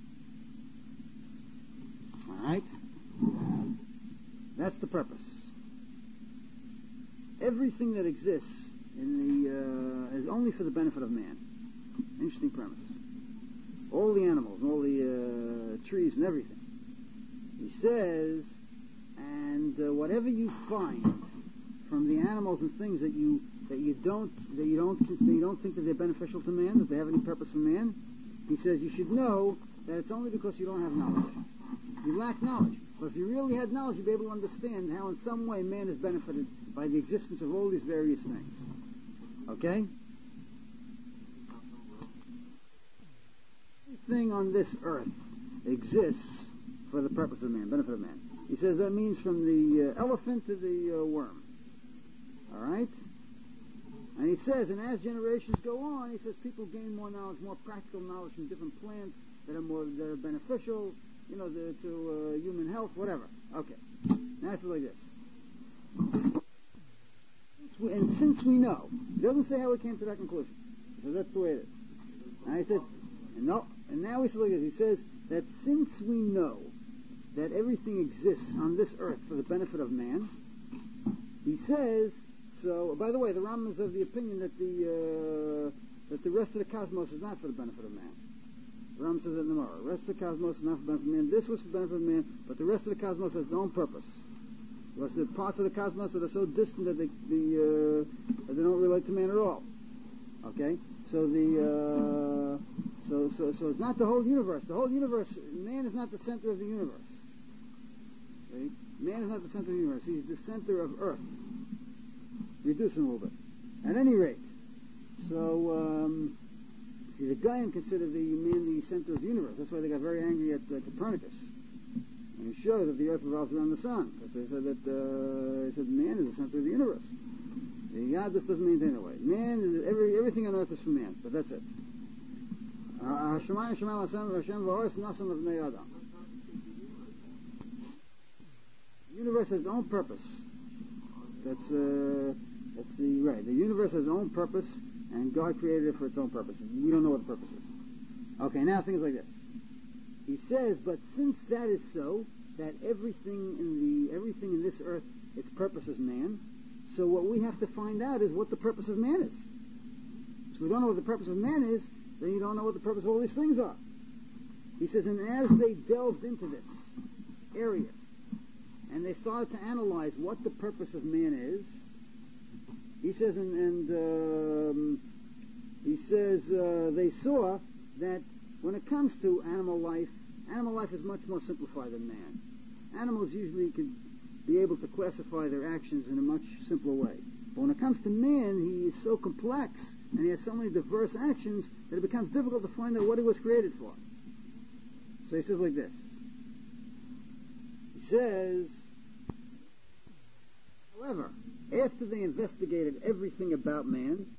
Alright? That's the purpose. Everything that exists is only for the benefit of man. Interesting premise. All the animals, and all the trees and everything. He says, and whatever you find from the animals and things that you don't think that they're beneficial to man, that they have any purpose for man, he says you should know that it's only because you don't have knowledge. You lack knowledge. But if you really had knowledge, you'd be able to understand how in some way man is benefited by the existence of all these various things. Okay? Everything on this earth exists for the purpose of man, benefit of man. He says that means from the elephant to the worm. All right? And he says, and as generations go on, he says people gain more knowledge, more practical knowledge from different plants that are beneficial, to human health, whatever. Okay. Now it's like this. And since we know, he doesn't say how we came to that conclusion. He says that's the way it is. And he says, and now he says like this. He says that since we know that everything exists on this earth for the benefit of man, he says, so, by the way, the Rambam is of the opinion that the rest of the cosmos is not for the benefit of man. The Rambam says that in the Gemara. The rest of the cosmos is not for the benefit of man. This was for the benefit of man, but the rest of the cosmos has its own purpose. Because the parts of the cosmos that are so distant that they don't relate to man at all. Okay? So so it's not the whole universe. The whole universe, man is not the center of the universe. Okay? Man is not the center of the universe. He's the center of Earth. Reducing a little bit. At any rate, so the Goyim considered the man the center of the universe. That's why they got very angry at Copernicus. And he showed that the Earth revolves around the sun, because they said that man is the center of the universe. The Yadus doesn't maintain that way. Man is everything on earth is for man, but that's it. The universe has its own purpose. That's the right. The universe has its own purpose, and God created it for its own purpose. We don't know what the purpose is. Okay, now things like this. He says, but since that is so, that everything in this earth, its purpose is man. So what we have to find out is what the purpose of man is. So we don't know what the purpose of man is, then you don't know what the purpose of all these things are. He says, and as they delved into this area, and they started to analyze what the purpose of man is, He says, he says they saw that when it comes to animal life is much more simplified than man. Animals usually can be able to classify their actions in a much simpler way. But when it comes to man, he is so complex and he has so many diverse actions that it becomes difficult to find out what he was created for. So he says like this. He says, however, after they investigated everything about man,